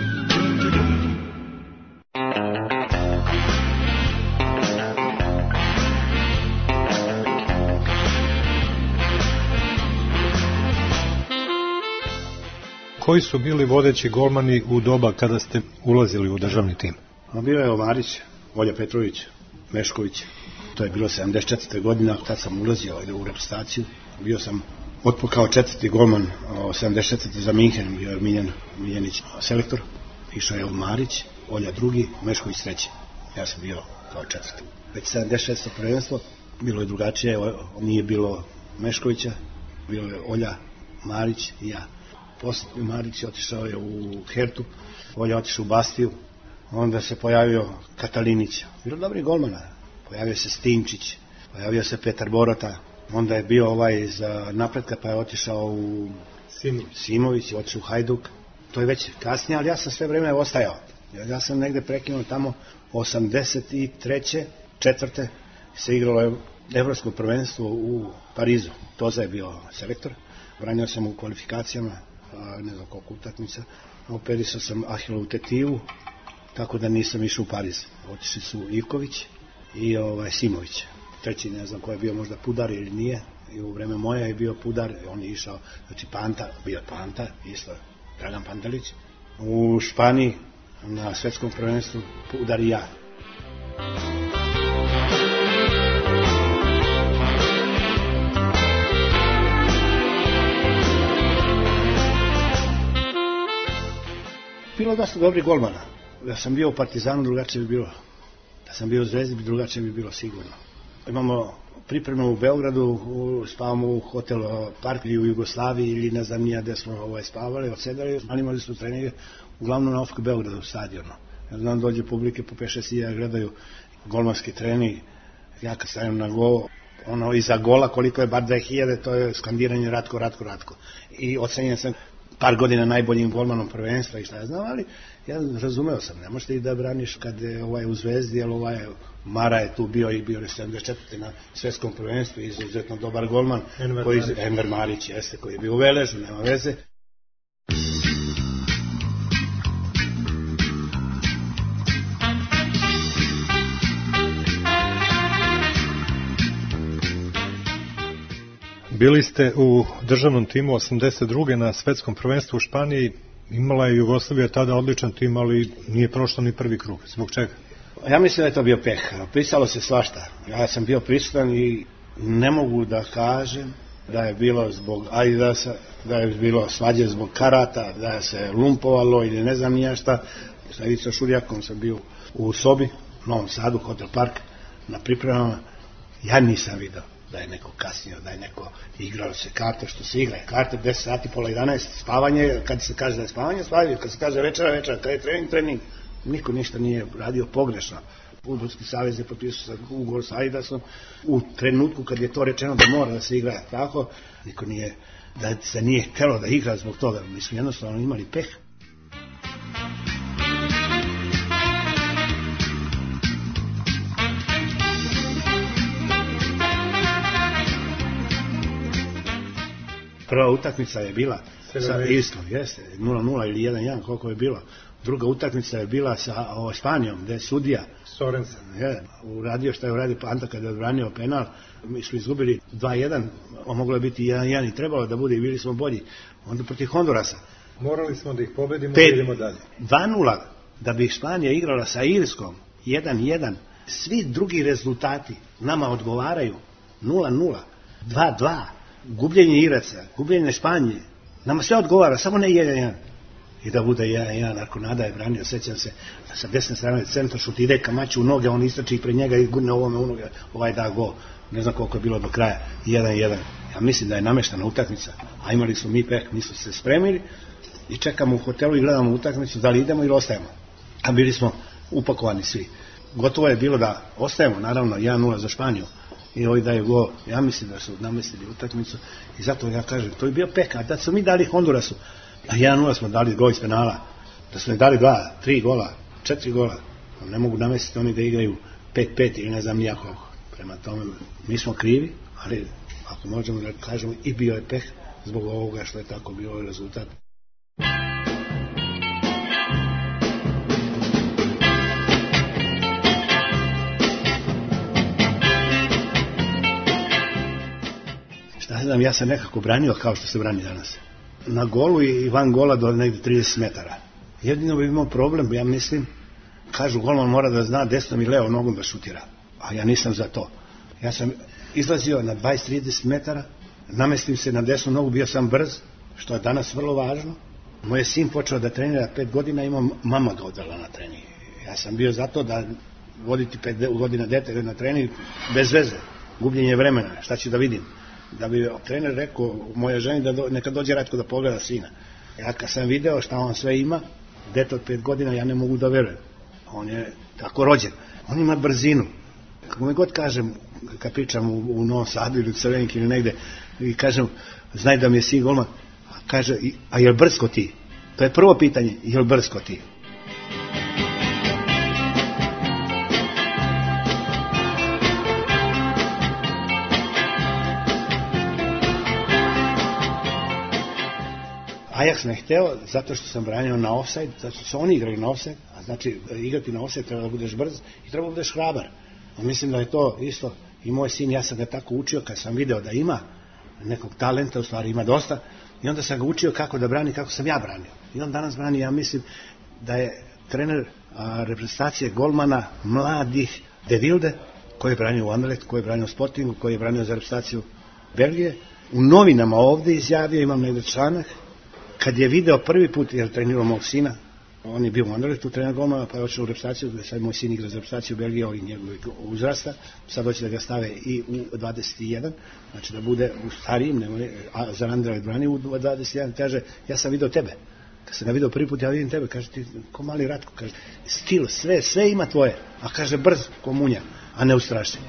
[SPEAKER 8] Koji su bili vodeći golmani u doba kada ste ulazili u državni tim?
[SPEAKER 9] Bio je Omarić, Olja Petrović, Mešković. To je bilo 74. godina, tad sam ulazio u reprezentaciju. Bio sam otpor kao četvrti golman, 74. za Minhen, bio je Miljanić selektor. Išao je Omarić, Olja drugi, Mešković treći. Ja sam bio kao četvrti. Već 76. prvenstvo, bilo je drugačije, nije bilo Meškovića, bilo je Olja, Marić i ja. Posle Marić otišao je u Hertu, Olja otišao u Bastiju, onda se pojavio Katalinić. Bilo dobri golmana. Pojavio se Stinčić, pojavio se Petar Borota, onda je bio za Napretka pa je otišao u Simović, otišao u Hajduk. To je već kasnije, ali ja sam sve vreme ostajao. Ja sam negde prekinuo tamo 83. 4. se igralo evropsko prvenstvo u Parizu. Toza je bio selektor, branio sam u kvalifikacijama, ne znam koliko utakmica, operisao sam Ahilovu tetivu, tako da nisam išao u Pariz. Otišli su Ivković i Simović. Treći, ne znam ko je bio, možda Pudar ili nije. I u vreme moja je bio Pudar, on je išao, znači Panta, bio Panta, isto Dragan Pantelić. U Španiji na svetskom prvenstvu Pudar i ja. Bilo dosta dobrih golmana. Da sam bio u Partizanu, drugačije bi bilo. Da sam bio u Zvezdi, drugačije bi bilo sigurno. Imamo pripremu u Beogradu, spavamo u hotel Park ili u Jugoslaviji ili ne znam nija gde smo spavali, odsedali, ali imali su treninge uglavnom na Ofku Beogradu u stadionu. Ja znam, dođe publike po 5-6 hiljada, gledaju golmanski trening. Ja kad stavim na go, iza gola koliko je bar 2000, to je skandiranje Ratko, Ratko, Ratko. I ocenjen sam par godina najboljim golmanom prvenstva i šta ja znam, ali ja razumeo sam, ne možete i da braniš kad je u Zvezdi, jer Mara je tu bio i bio je 74. na svetskom prvenstvu, izuzetno dobar golman, Enver Marić jeste, koji je bio u Veležu, nema veze.
[SPEAKER 8] Bili ste u državnom timu 82. na svetskom prvenstvu u Španiji. Imala je Jugoslavija tada odličan tim, ali nije prošlo ni prvi krug. Zbog čega?
[SPEAKER 9] Ja mislim da je to bio peh. Pisalo se svašta. Ja sam bio prisutan i ne mogu da kažem da je bilo zbog Adidasa, da je bilo svađe zbog karata, da je se lumpovalo ili ne znam nija šta. Sa Ivicom Šurjakom sam bio u sobi u Novom Sadu, Hotel Park, na pripremama. Ja nisam video da je neko kasnio, da je neko igrao se karte, što se igra. Karte 10 sati, pola 11, spavanje, kad se kaže da je spavanje, spavanje, kad se kaže večera, kad je trening. Niko ništa nije radio pogrešno. Fudbalski savez je potpisao ugovor sa Adidasom u trenutku kad je to rečeno da mora da se igra tako, niko nije, da se nije htelo da igra zbog toga. Mi smo jednostavno imali peh. Prva utakmica je bila sa Irskom, jeste, 0-0 ili 1-1, koliko je bilo. Druga utakmica je bila sa Španijom, gde je sudija
[SPEAKER 8] Sorensen
[SPEAKER 9] uradio šta je uradio Panta kada je odbranio penal. Mi smo izgubili 2-1, moglo je biti 1-1 i trebalo da bude i bili smo bolji. Onda protiv Hondurasa.
[SPEAKER 8] Morali smo da ih pobedimo i idemo dalje.
[SPEAKER 9] 2-0, da bi Španija igrala sa Irskom, 1-1, svi drugi rezultati nama odgovaraju. 0-0, 2-2, gubljenje Iraca, gubljenje Španije, nama sve odgovara, samo ne 1-1. I da bude 1-1, Arkonada je branio, sećam se, sa desne strane centaršut ide Kamaću u noge, on istrači ispred njega i gurne ovome u noge, ovaj da gol. Ne znam koliko je bilo do kraja, 1-1. Ja mislim da je nameštana utakmica, a imali smo mi peh, mi smo se spremili i čekamo u hotelu i gledamo utakmicu, da li idemo ili ostajemo. A bili smo upakovani svi. Gotovo je bilo da ostajemo, naravno 1-0 za Španiju. I ovaj daje gol, ja mislim da su namestili utakmicu i zato ja kažem, to je bio peh, a da su mi dali Hondurasu, a 1-0 smo dali gol iz penala, da smo dali 2, 3 gola, 4 gola, ne mogu namestiti oni da igraju 5-5 ili ne znam nijako. Prema tome, mi smo krivi, ali ako možemo da kažemo i bio je peh zbog ovoga što je tako bio rezultat. Šta znam, ja sam nekako branio kao što se brani danas. Na golu i van gola do negde 30 metara. Jedino bi imao problem, ja mislim, kažu golman mora da zna desnom i levom nogom da šutira. A ja nisam za to. Ja sam izlazio na 20-30 metara, namestim se na desnu nogu, bio sam brz, što je danas vrlo važno. Moj sin počeo da trenira 5 godina, imam mama ga odvela na trening. Ja sam bio za to da voditi 5 godina dete na trening bez veze, gubljenje vremena, šta ću da vidim. Da bi trener rekao moje ženi da neka dođe Ratko da pogleda sina. Ja kad sam video šta on sve ima, dete od 5 godina, ja ne mogu da verujem. On je tako rođen. On ima brzinu. Kako mi god kažem, kad pričam u Novom Sadu ili u Crvenki ili negde, i kažem, znaj da mi je sin golman, kaže, a je li brz ko ti? To je prvo pitanje, je li brz ko ti? Ajax me hteo zato što sam branio na ofsajd, zato što su oni igrali na ofsajd, a znači igrati na ofsajd treba da budeš brz i treba da budeš hrabar. A mislim da je to isto i moj sin, ja sam ga tako učio kad sam video da ima nekog talenta, u stvari ima dosta, i onda sam ga učio kako da brani, kako sam ja branio. I on danas brani, ja mislim da je trener reprezentacije golmana mladih De Wilde, koji je branio u Anderlecht, koji je branio u Sportingu, koji je branio za reprezentaciju Belgije. U novinama ovde izjavio, imam negde članak, kad je video prvi put, jer trenirao mog sina, on je bio u Anderlechtu, trener golmana, pa je otišao u reprezentaciju, sad moj sin igra za reprezentaciju Belgije, ovih njegovih uzrasta, sad hoće da ga stave i u 21, znači da bude u starijim, a za Anderlecht brani u 21, kaže, ja sam video tebe. Kad sam ga video prvi put, ja vidim tebe, kaže, ti ko mali Ratko, kaže, stil, sve ima tvoje, a kaže, brz ko munja, a ne ustrašen.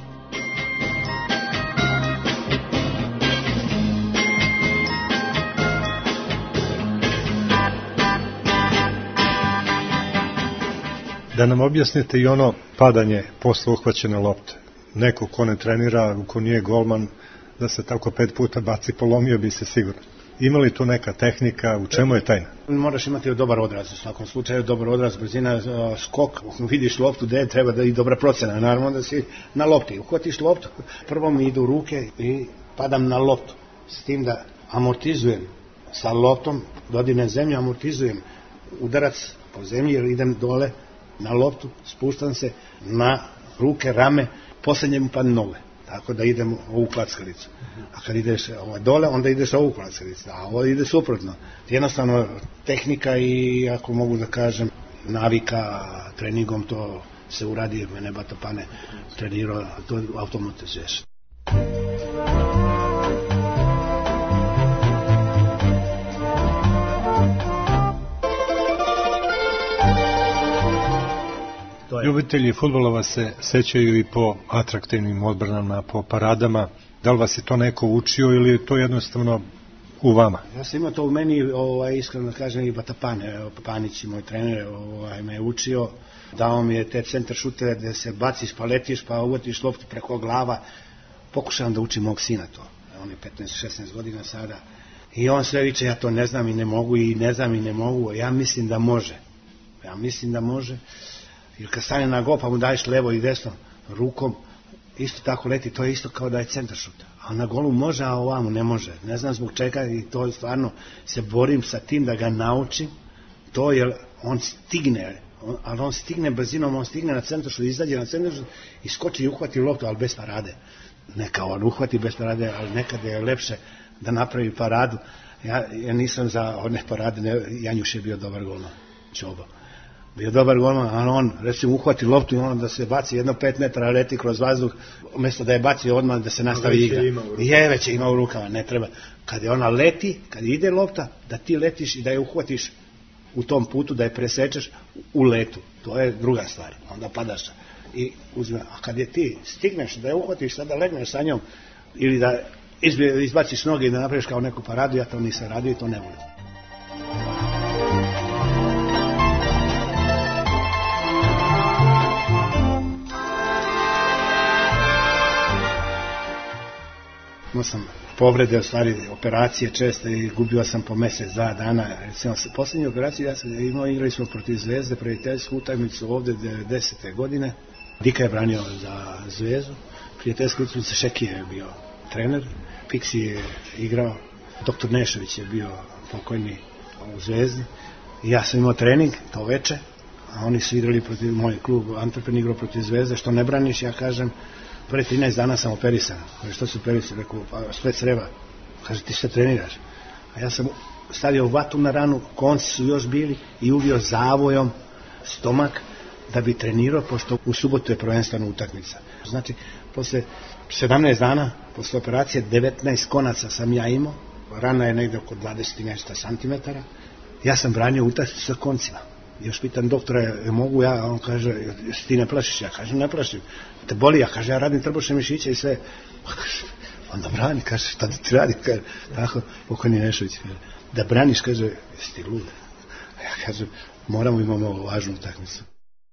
[SPEAKER 8] Da nam objasnite i ono padanje posle uhvaćene lopte. Neko ko ne trenira, ko nije golman, da se tako 5 puta baci, polomio bi se sigurno. Ima li tu neka tehnika, u čemu je tajna?
[SPEAKER 9] Moraš imati dobar odraz, u svakom slučaju dobar odraz, brzina, skok, vidiš loptu gde treba da i dobra procena, naravno da si na lopti. Uhvatiš loptu, prvo mi idu ruke i padam na loptu, s tim da amortizujem sa loptom, dodirnem zemlju, amortizujem udarac po zemlji jer idem dole, na loptu, spuštam se na ruke, rame, posljednje mu padne noge. Tako da idem ovu klackalicu. A kad ideš dole, onda ideš ovu klackalicu. A ovo ide suprotno. Jednostavno, tehnika i, ako mogu da kažem, navika treningom, to se uradi. Mene Bata Pane trenirao, to automatizuješ.
[SPEAKER 8] Ljubitelji fudbala vas se sećaju i po atraktivnim odbranama, po paradama. Da li vas je to neko učio ili je to jednostavno u vama?
[SPEAKER 9] Ja sam imao to u meni, iskreno da kažem, i Bata Pane, Panić, moj trener, me je učio. Dao mi je te centar šutere gde se baciš pa letiš pa uvatiš loptu preko glava. Pokušavam da učim mog sina to. On je 15-16 godina sada. I on sve viče, ja to ne znam i ne mogu i ne znam i ne mogu. Ja mislim da može. Jer kad stane na go pa mu daješ levo i desno rukom, isto tako leti, to je isto kao da je centar šuta. A na golu može, a ovamo ne može. Ne znam zbog čega i to stvarno se borim sa tim da ga naučim. To jer on stigne, ali on stigne brzinom, on stigne na centar šuta, izađe na centar šuta i skoči i uhvati loptu, ali bez parade. Neka on uhvati bez parade, ali nekad je lepše da napravi paradu. Ja nisam za one parade, Janjuš je bio dobar golman, Čobo. Bio dobar golman, a on, recimo, uhvati loptu i on da se baci jedno 5 metara, leti kroz vazduh, umjesto da je baci odmah da se nastavi igra. Već je ima u rukama, ne treba. Kad je ona leti, kad ide lopta, da ti letiš i da je uhvatiš u tom putu, da je presečeš u letu. To je druga stvar. Onda padaš i uzme. A kad je ti stigneš da je uhvatiš, sada legneš sa njom ili da izbaciš noge i da napraviš kao neku paradu, ja to nisam radio i to ne volim. Imao sam povrede, u stvari operacije često i gubio sam po mjesec, 2 dana. Recimo, posljednju operaciju ja sam imao, igrali smo protiv Zvezde, prijateljsku utakmicu ovde 90. godine. Dika je branio za Zvezdu, prijateljsku utakmicu, Šeki je bio trener, Piksi je igrao, doktor Nešović je bio pokojni u Zvezdi. I ja sam imao trening to veče, a oni su igrali protiv, moj klub Antwerpen igrao protiv Zvezde, što ne braniš, ja kažem, pre 13 dana sam operisan. Kaže, što se operisan? Rekao, pa splet creva. Kaže, ti se treniraš. A ja sam stavio vatu na ranu, konci su još bili i uvio zavojom stomak da bi trenirao, pošto u subotu je prvenstvena utakmica. Znači, posle 17 dana, posle operacije, 19 konaca sam ja imao. Rana je negde oko 20 nešto santimetara. Ja sam branio utakmicu sa koncima. Još pitan doktora, mogu ja, on kaže, ti ne plašiš? Ja kažem, ne plašim. Te boli? Ja kažem, ja radim trbušne mišiće i sve. Onda brani, kaže, šta da ti radi? Kaže, tako, pokojni Nešović, da braniš, kaže, jesi ti lud? Ja kažem, imamo ovo važnu utakmicu.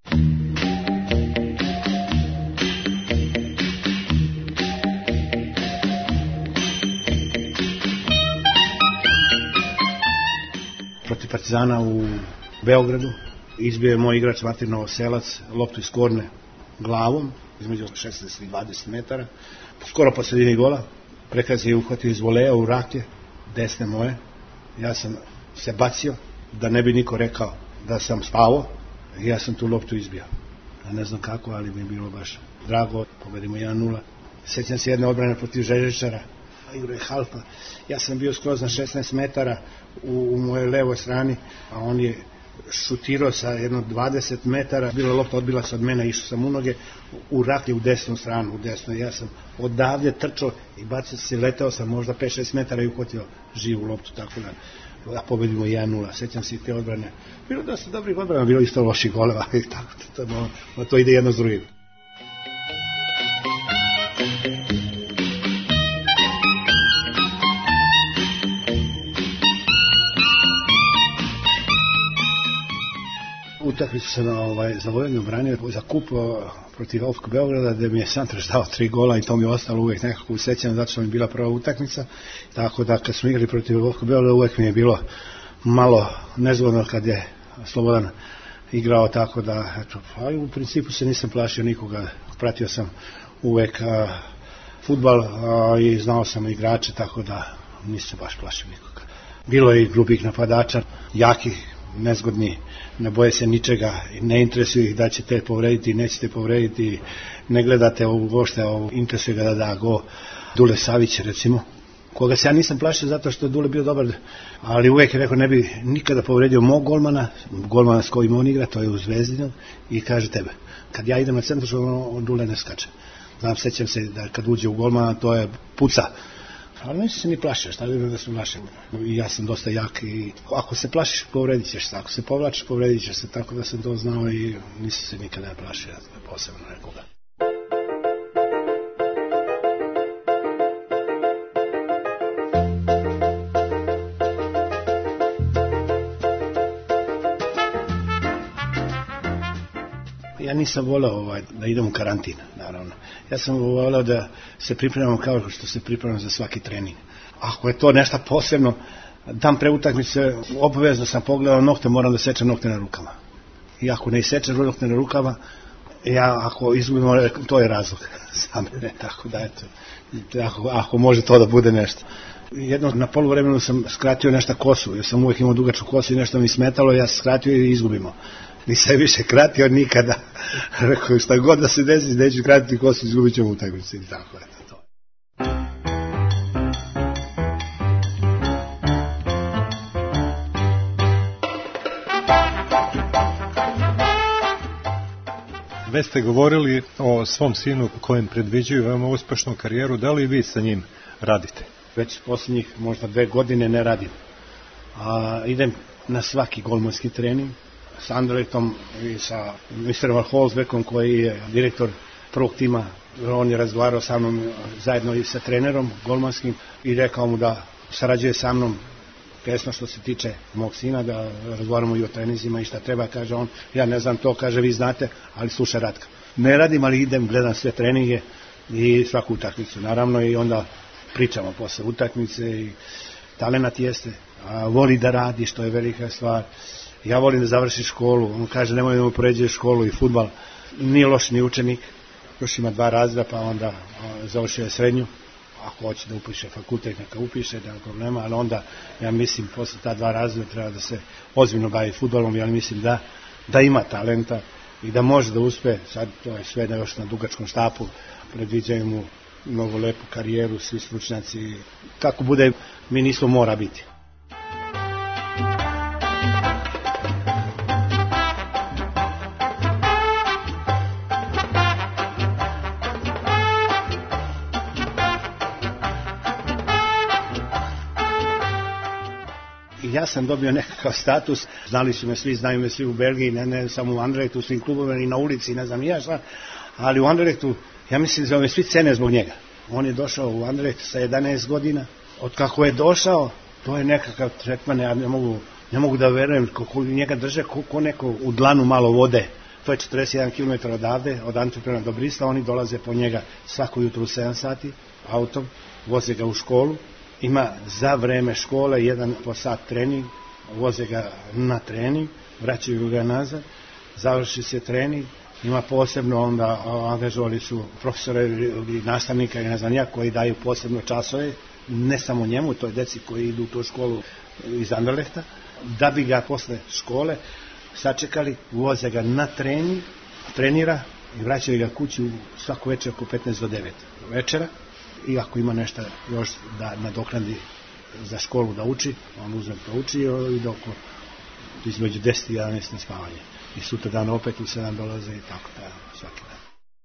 [SPEAKER 9] Protiv Partizana u Beogradu izbio je moj igrač Martin Novoselac loptu iz korne glavom između 16 i 20 metara skoro po sredini gola. Prekaz je uhvatio iz voleja u raklje desne moje. Ja sam se bacio da ne bi niko rekao da sam spavao i ja sam tu loptu izbio. Ja ne znam kako, ali mi je bilo baš drago. Pobedimo 1-0. Sjećam se jedne odbrane protiv Željezničara, igrao je halfa. Ja sam bio skroz na 16 metara u mojoj levoj strani, a on je šutirao sa jedno 20 metara, bila lopta, odbila se od mene, išao sam u noge, u raklje u desnu stranu, u desnu. Ja sam odavde trčao i bacio se, letao sam možda 5-6 metara i uhvatio živu loptu, tako da pobedimo 1-0. Sjećam se i te odbrane. Bilo da su dobrih odbrana, bilo isto loših goleva i tako, to ide jedno s drugim. Utakmicu sam za Vojvodinu branio za kup protiv VfK Beograda, gde mi je Santraš dao 3 gola i to mi je ostalo uvijek nekako u sećanju, zato što mi je bila prva utakmica. Tako da kad smo igrali protiv VfK Beograda, uvijek mi je bilo malo nezgodno kad je Slobodan igrao, tako da, eto, a u principu se nisam plašio nikoga, pratio sam uvijek fudbal i znao sam igrače, tako da nisam baš plašio nikoga. Bilo je i grubih napadača, jakih, nezgodni, ne boje se ničega, ne interesuju ih da ćete povrediti, nećete povrediti, ne gledate uopšte, interesuje ga da go Dule Savić, recimo, koga se ja nisam plašio zato što je Dule bio dobar, ali uvek je rekao ne bi nikada povredio mog golmana s kojim on igra, to je u Zvezdinu, i kaže tebe. Kad ja idem na centru, Dule ne skače. Sećam se da kad uđe u golmana, to je puca. Ali neće se ni plašio, šta vidim da se plašim. I ja sam dosta jak i ako se plašiš, povredit ćeš se. Ako se povlačiš, povredit ćeš se. Tako da sam to znao i nisam se nikada ne plašio, posebno nekoga. Ja nisam voleo da idem u karantin, naravno. Ja sam voleo da se pripremam kao što se pripremam za svaki trening. Ako je to nešto posebno, dan pre utakmice obavezno sam pogledao nokte, moram da sečem nokte na rukama. I ako ne sečem nokte na rukama, ako izgubimo, to je razlog za mene, tako da eto, ako može to da bude nešto. Jedno na poluvremenu sam skratio nešto kosu, jer sam uvek imao dugačku kosu i nešto mi smetalo, ja sam skratio i izgubimo. Nisam više kratio nikada. Rekao, šta god da se desi, neću kratiti kosu, izgubit ćemo utakmicu. I tako, eto to.
[SPEAKER 8] Već ste govorili o svom sinu kojem predviđaju veoma uspešnu karijeru, da li vi sa njim radite?
[SPEAKER 9] Već posljednjih možda 2 godine ne radim. Idem na svaki golmanski trening s Anderlechtom i sa Mr. Holzbeckom koji je direktor prvog tima. On je razgovarao sa mnom zajedno i sa trenerom golmanskim i rekao mu da sarađuje sa mnom tesno što se tiče mog sina, da razgovaramo i o trenizima i šta treba, kaže on. Ja ne znam to, kaže vi znate, ali slušaj Ratka. Ne radim, ali idem, gledam sve treninge i svaku utakmicu naravno i onda pričamo posle utakmice i talenat jeste, voli da radi, što je velika stvar. Ja volim da završi školu, on kaže nemoj da mu poređuje školu i fudbal, nije loš ni učenik, još ima 2 razreda pa onda završio je srednju, ako hoće da upiše fakultet neka upiše, nema problema, ali onda ja mislim posle ta 2 razreda treba da se ozbiljno bavi fudbalom, ja mislim da ima talenta i da može da uspe, sad to je sve da još na dugačkom štapu, predviđaju mu mnogo lepu karijeru, svi stručnjaci, kako bude, mi nismo mora biti. Ja sam dobio nekakav status, znali su me svi, znaju me svi u Belgiji, ne samo u Anderlechtu, u svim klubovima i na ulici, ne znam ja šta, ali u Anderlechtu, ja mislim da me svi cene zbog njega. On je došao u Anderlecht sa 11 godina, od kako je došao, to je nekakav tretman, ja ne mogu da verujem, kako njega drže ko neko u dlanu malo vode. To je 41 km odavde, od Antwerpena do Brista, oni dolaze po njega svako jutro u 7 sati autom, voze ga u školu. Ima za vreme škole 1 po sat trening, voze ga na trening, vraćaju ga nazad, završi se trening, ima posebno onda angažovali su profesore i nastavnika i ne znam ja koji daju posebno časove, ne samo njemu, to je deci koji idu u tu školu iz Anderlechta, da bi ga posle škole sačekali, voze ga na trening, trenira i vraćaju ga kući svaku večer oko 15 do 9 večera. I ako ima nešto još da nadoknadi za školu da uči, on uzme to uči i dok između 10 i 11 na spavanje. I sutra dan opet u 7 dolaze i tako da svaki dan.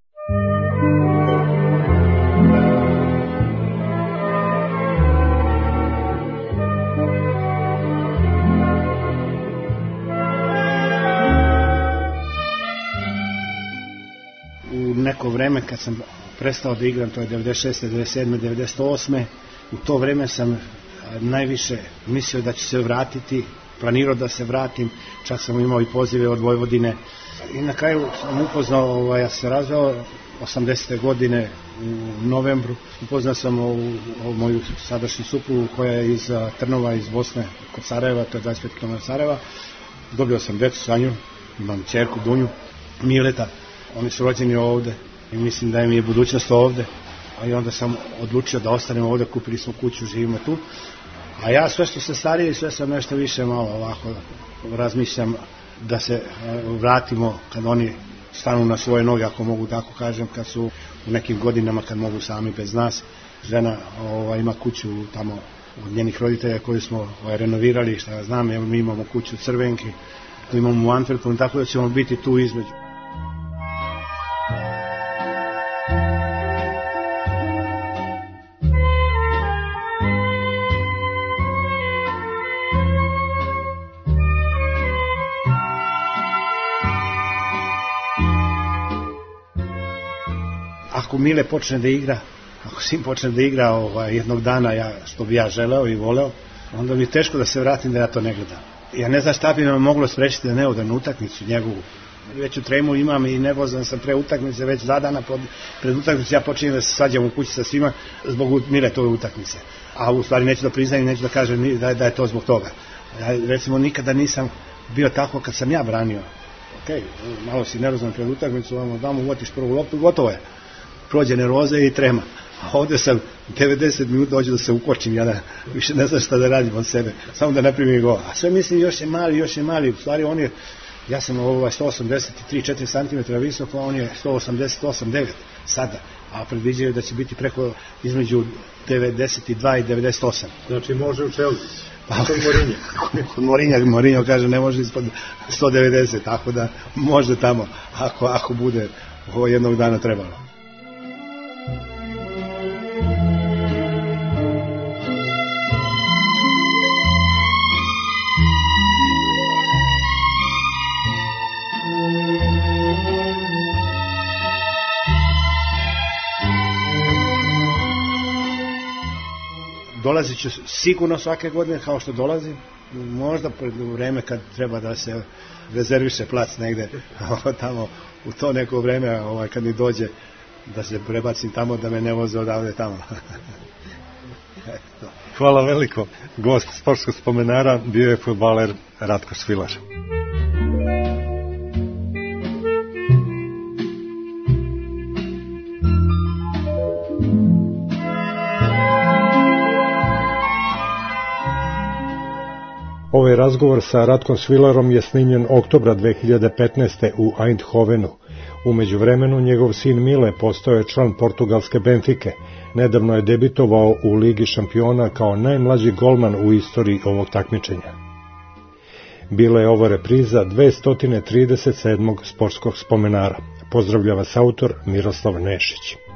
[SPEAKER 9] U neko vreme kad sam prestao da igram, to je 96. 97. 98. U to vreme sam najviše mislio da ću se vratiti, planirao da se vratim, čak sam imao i pozive od Vojvodine. I na kraju sam upoznao, ja se razveo 80. godine u novembru, upoznao sam moju sadašnju suprugu koja je iz Trnova, iz Bosne, kod Sarajeva, to je 25 km Sarajeva. Dobio sam decu sa njom, imam ćerku Dunju, Mileta, oni su rođeni ovde. I mislim da mi je budućnost ovde, a i onda sam odlučio da ostanem ovde, kupili smo kuću, živimo tu, a ja sve što se starije, sve sam nešto više malo ovako razmišljam da se vratimo kad oni stanu na svoje noge, ako mogu tako kažem, kad su u nekim godinama, kad mogu sami bez nas. Žena ima kuću tamo od njenih roditelja koju smo renovirali, šta ja znam, mi imamo kuću u Crvenki, imamo u Antwerpenu, tako da ćemo biti tu između. Ako Mile počne da igra, ako sin počne da igra jednog dana, što bi ja želeo i voleo, onda mi je teško da se vratim da ja to ne gledam. Ja ne znam šta bi me moglo sprečiti da ne odem na utakmicu njegovu. Već u tremu imam i nervozan sam pre utakmice, već 2 dana pred utakmicu ja počinjem da se svađam u kući sa svima zbog Mile tove utakmice. A u stvari neću da priznajem, neću da kažem da je to zbog toga. Ja recimo nikada nisam bio tako kad sam ja branio. Malo si nervozan pred utakmicu, damo uvotiš prvu loptu, gotovo je. Prođe nervoza i trema. A ovde sam 90 minuta dođu da se ukočim, ja više ne znam šta da radim od sebe, samo da ne primim gol. A sve mislim još je mali, u stvari on je, ja sam 183-4 cm visok, a on je 188-9 sada, a predviđaju da će biti preko između 92 i 98.
[SPEAKER 8] Znači može u Chelsea.
[SPEAKER 9] Kod Mourinho kaže ne može ispod 190, tako da može tamo, ako bude jednog dana trebalo. Dolazit ću sigurno svake godine kao što dolazim, možda pred vreme kad treba da se rezerviše plac negde tamo u to neko vreme kad mi dođe da se prebacim tamo, da me ne voze odavde tamo.
[SPEAKER 8] Hvala veliko. Gost Sportskog spomenara bio je fudbaler Ratko Svilar. Ovaj razgovor sa Ratkom Svilarom je snimljen oktobra 2015. u Eindhovenu. U međuvremenu njegov sin Mile postao je član portugalske Benfike. Nedavno je debitovao u Ligi šampiona kao najmlađi golman u istoriji ovog takmičenja. Bila je ovo repriza 237. Sportskog spomenara. Pozdravlja vas autor Miroslav Nešić.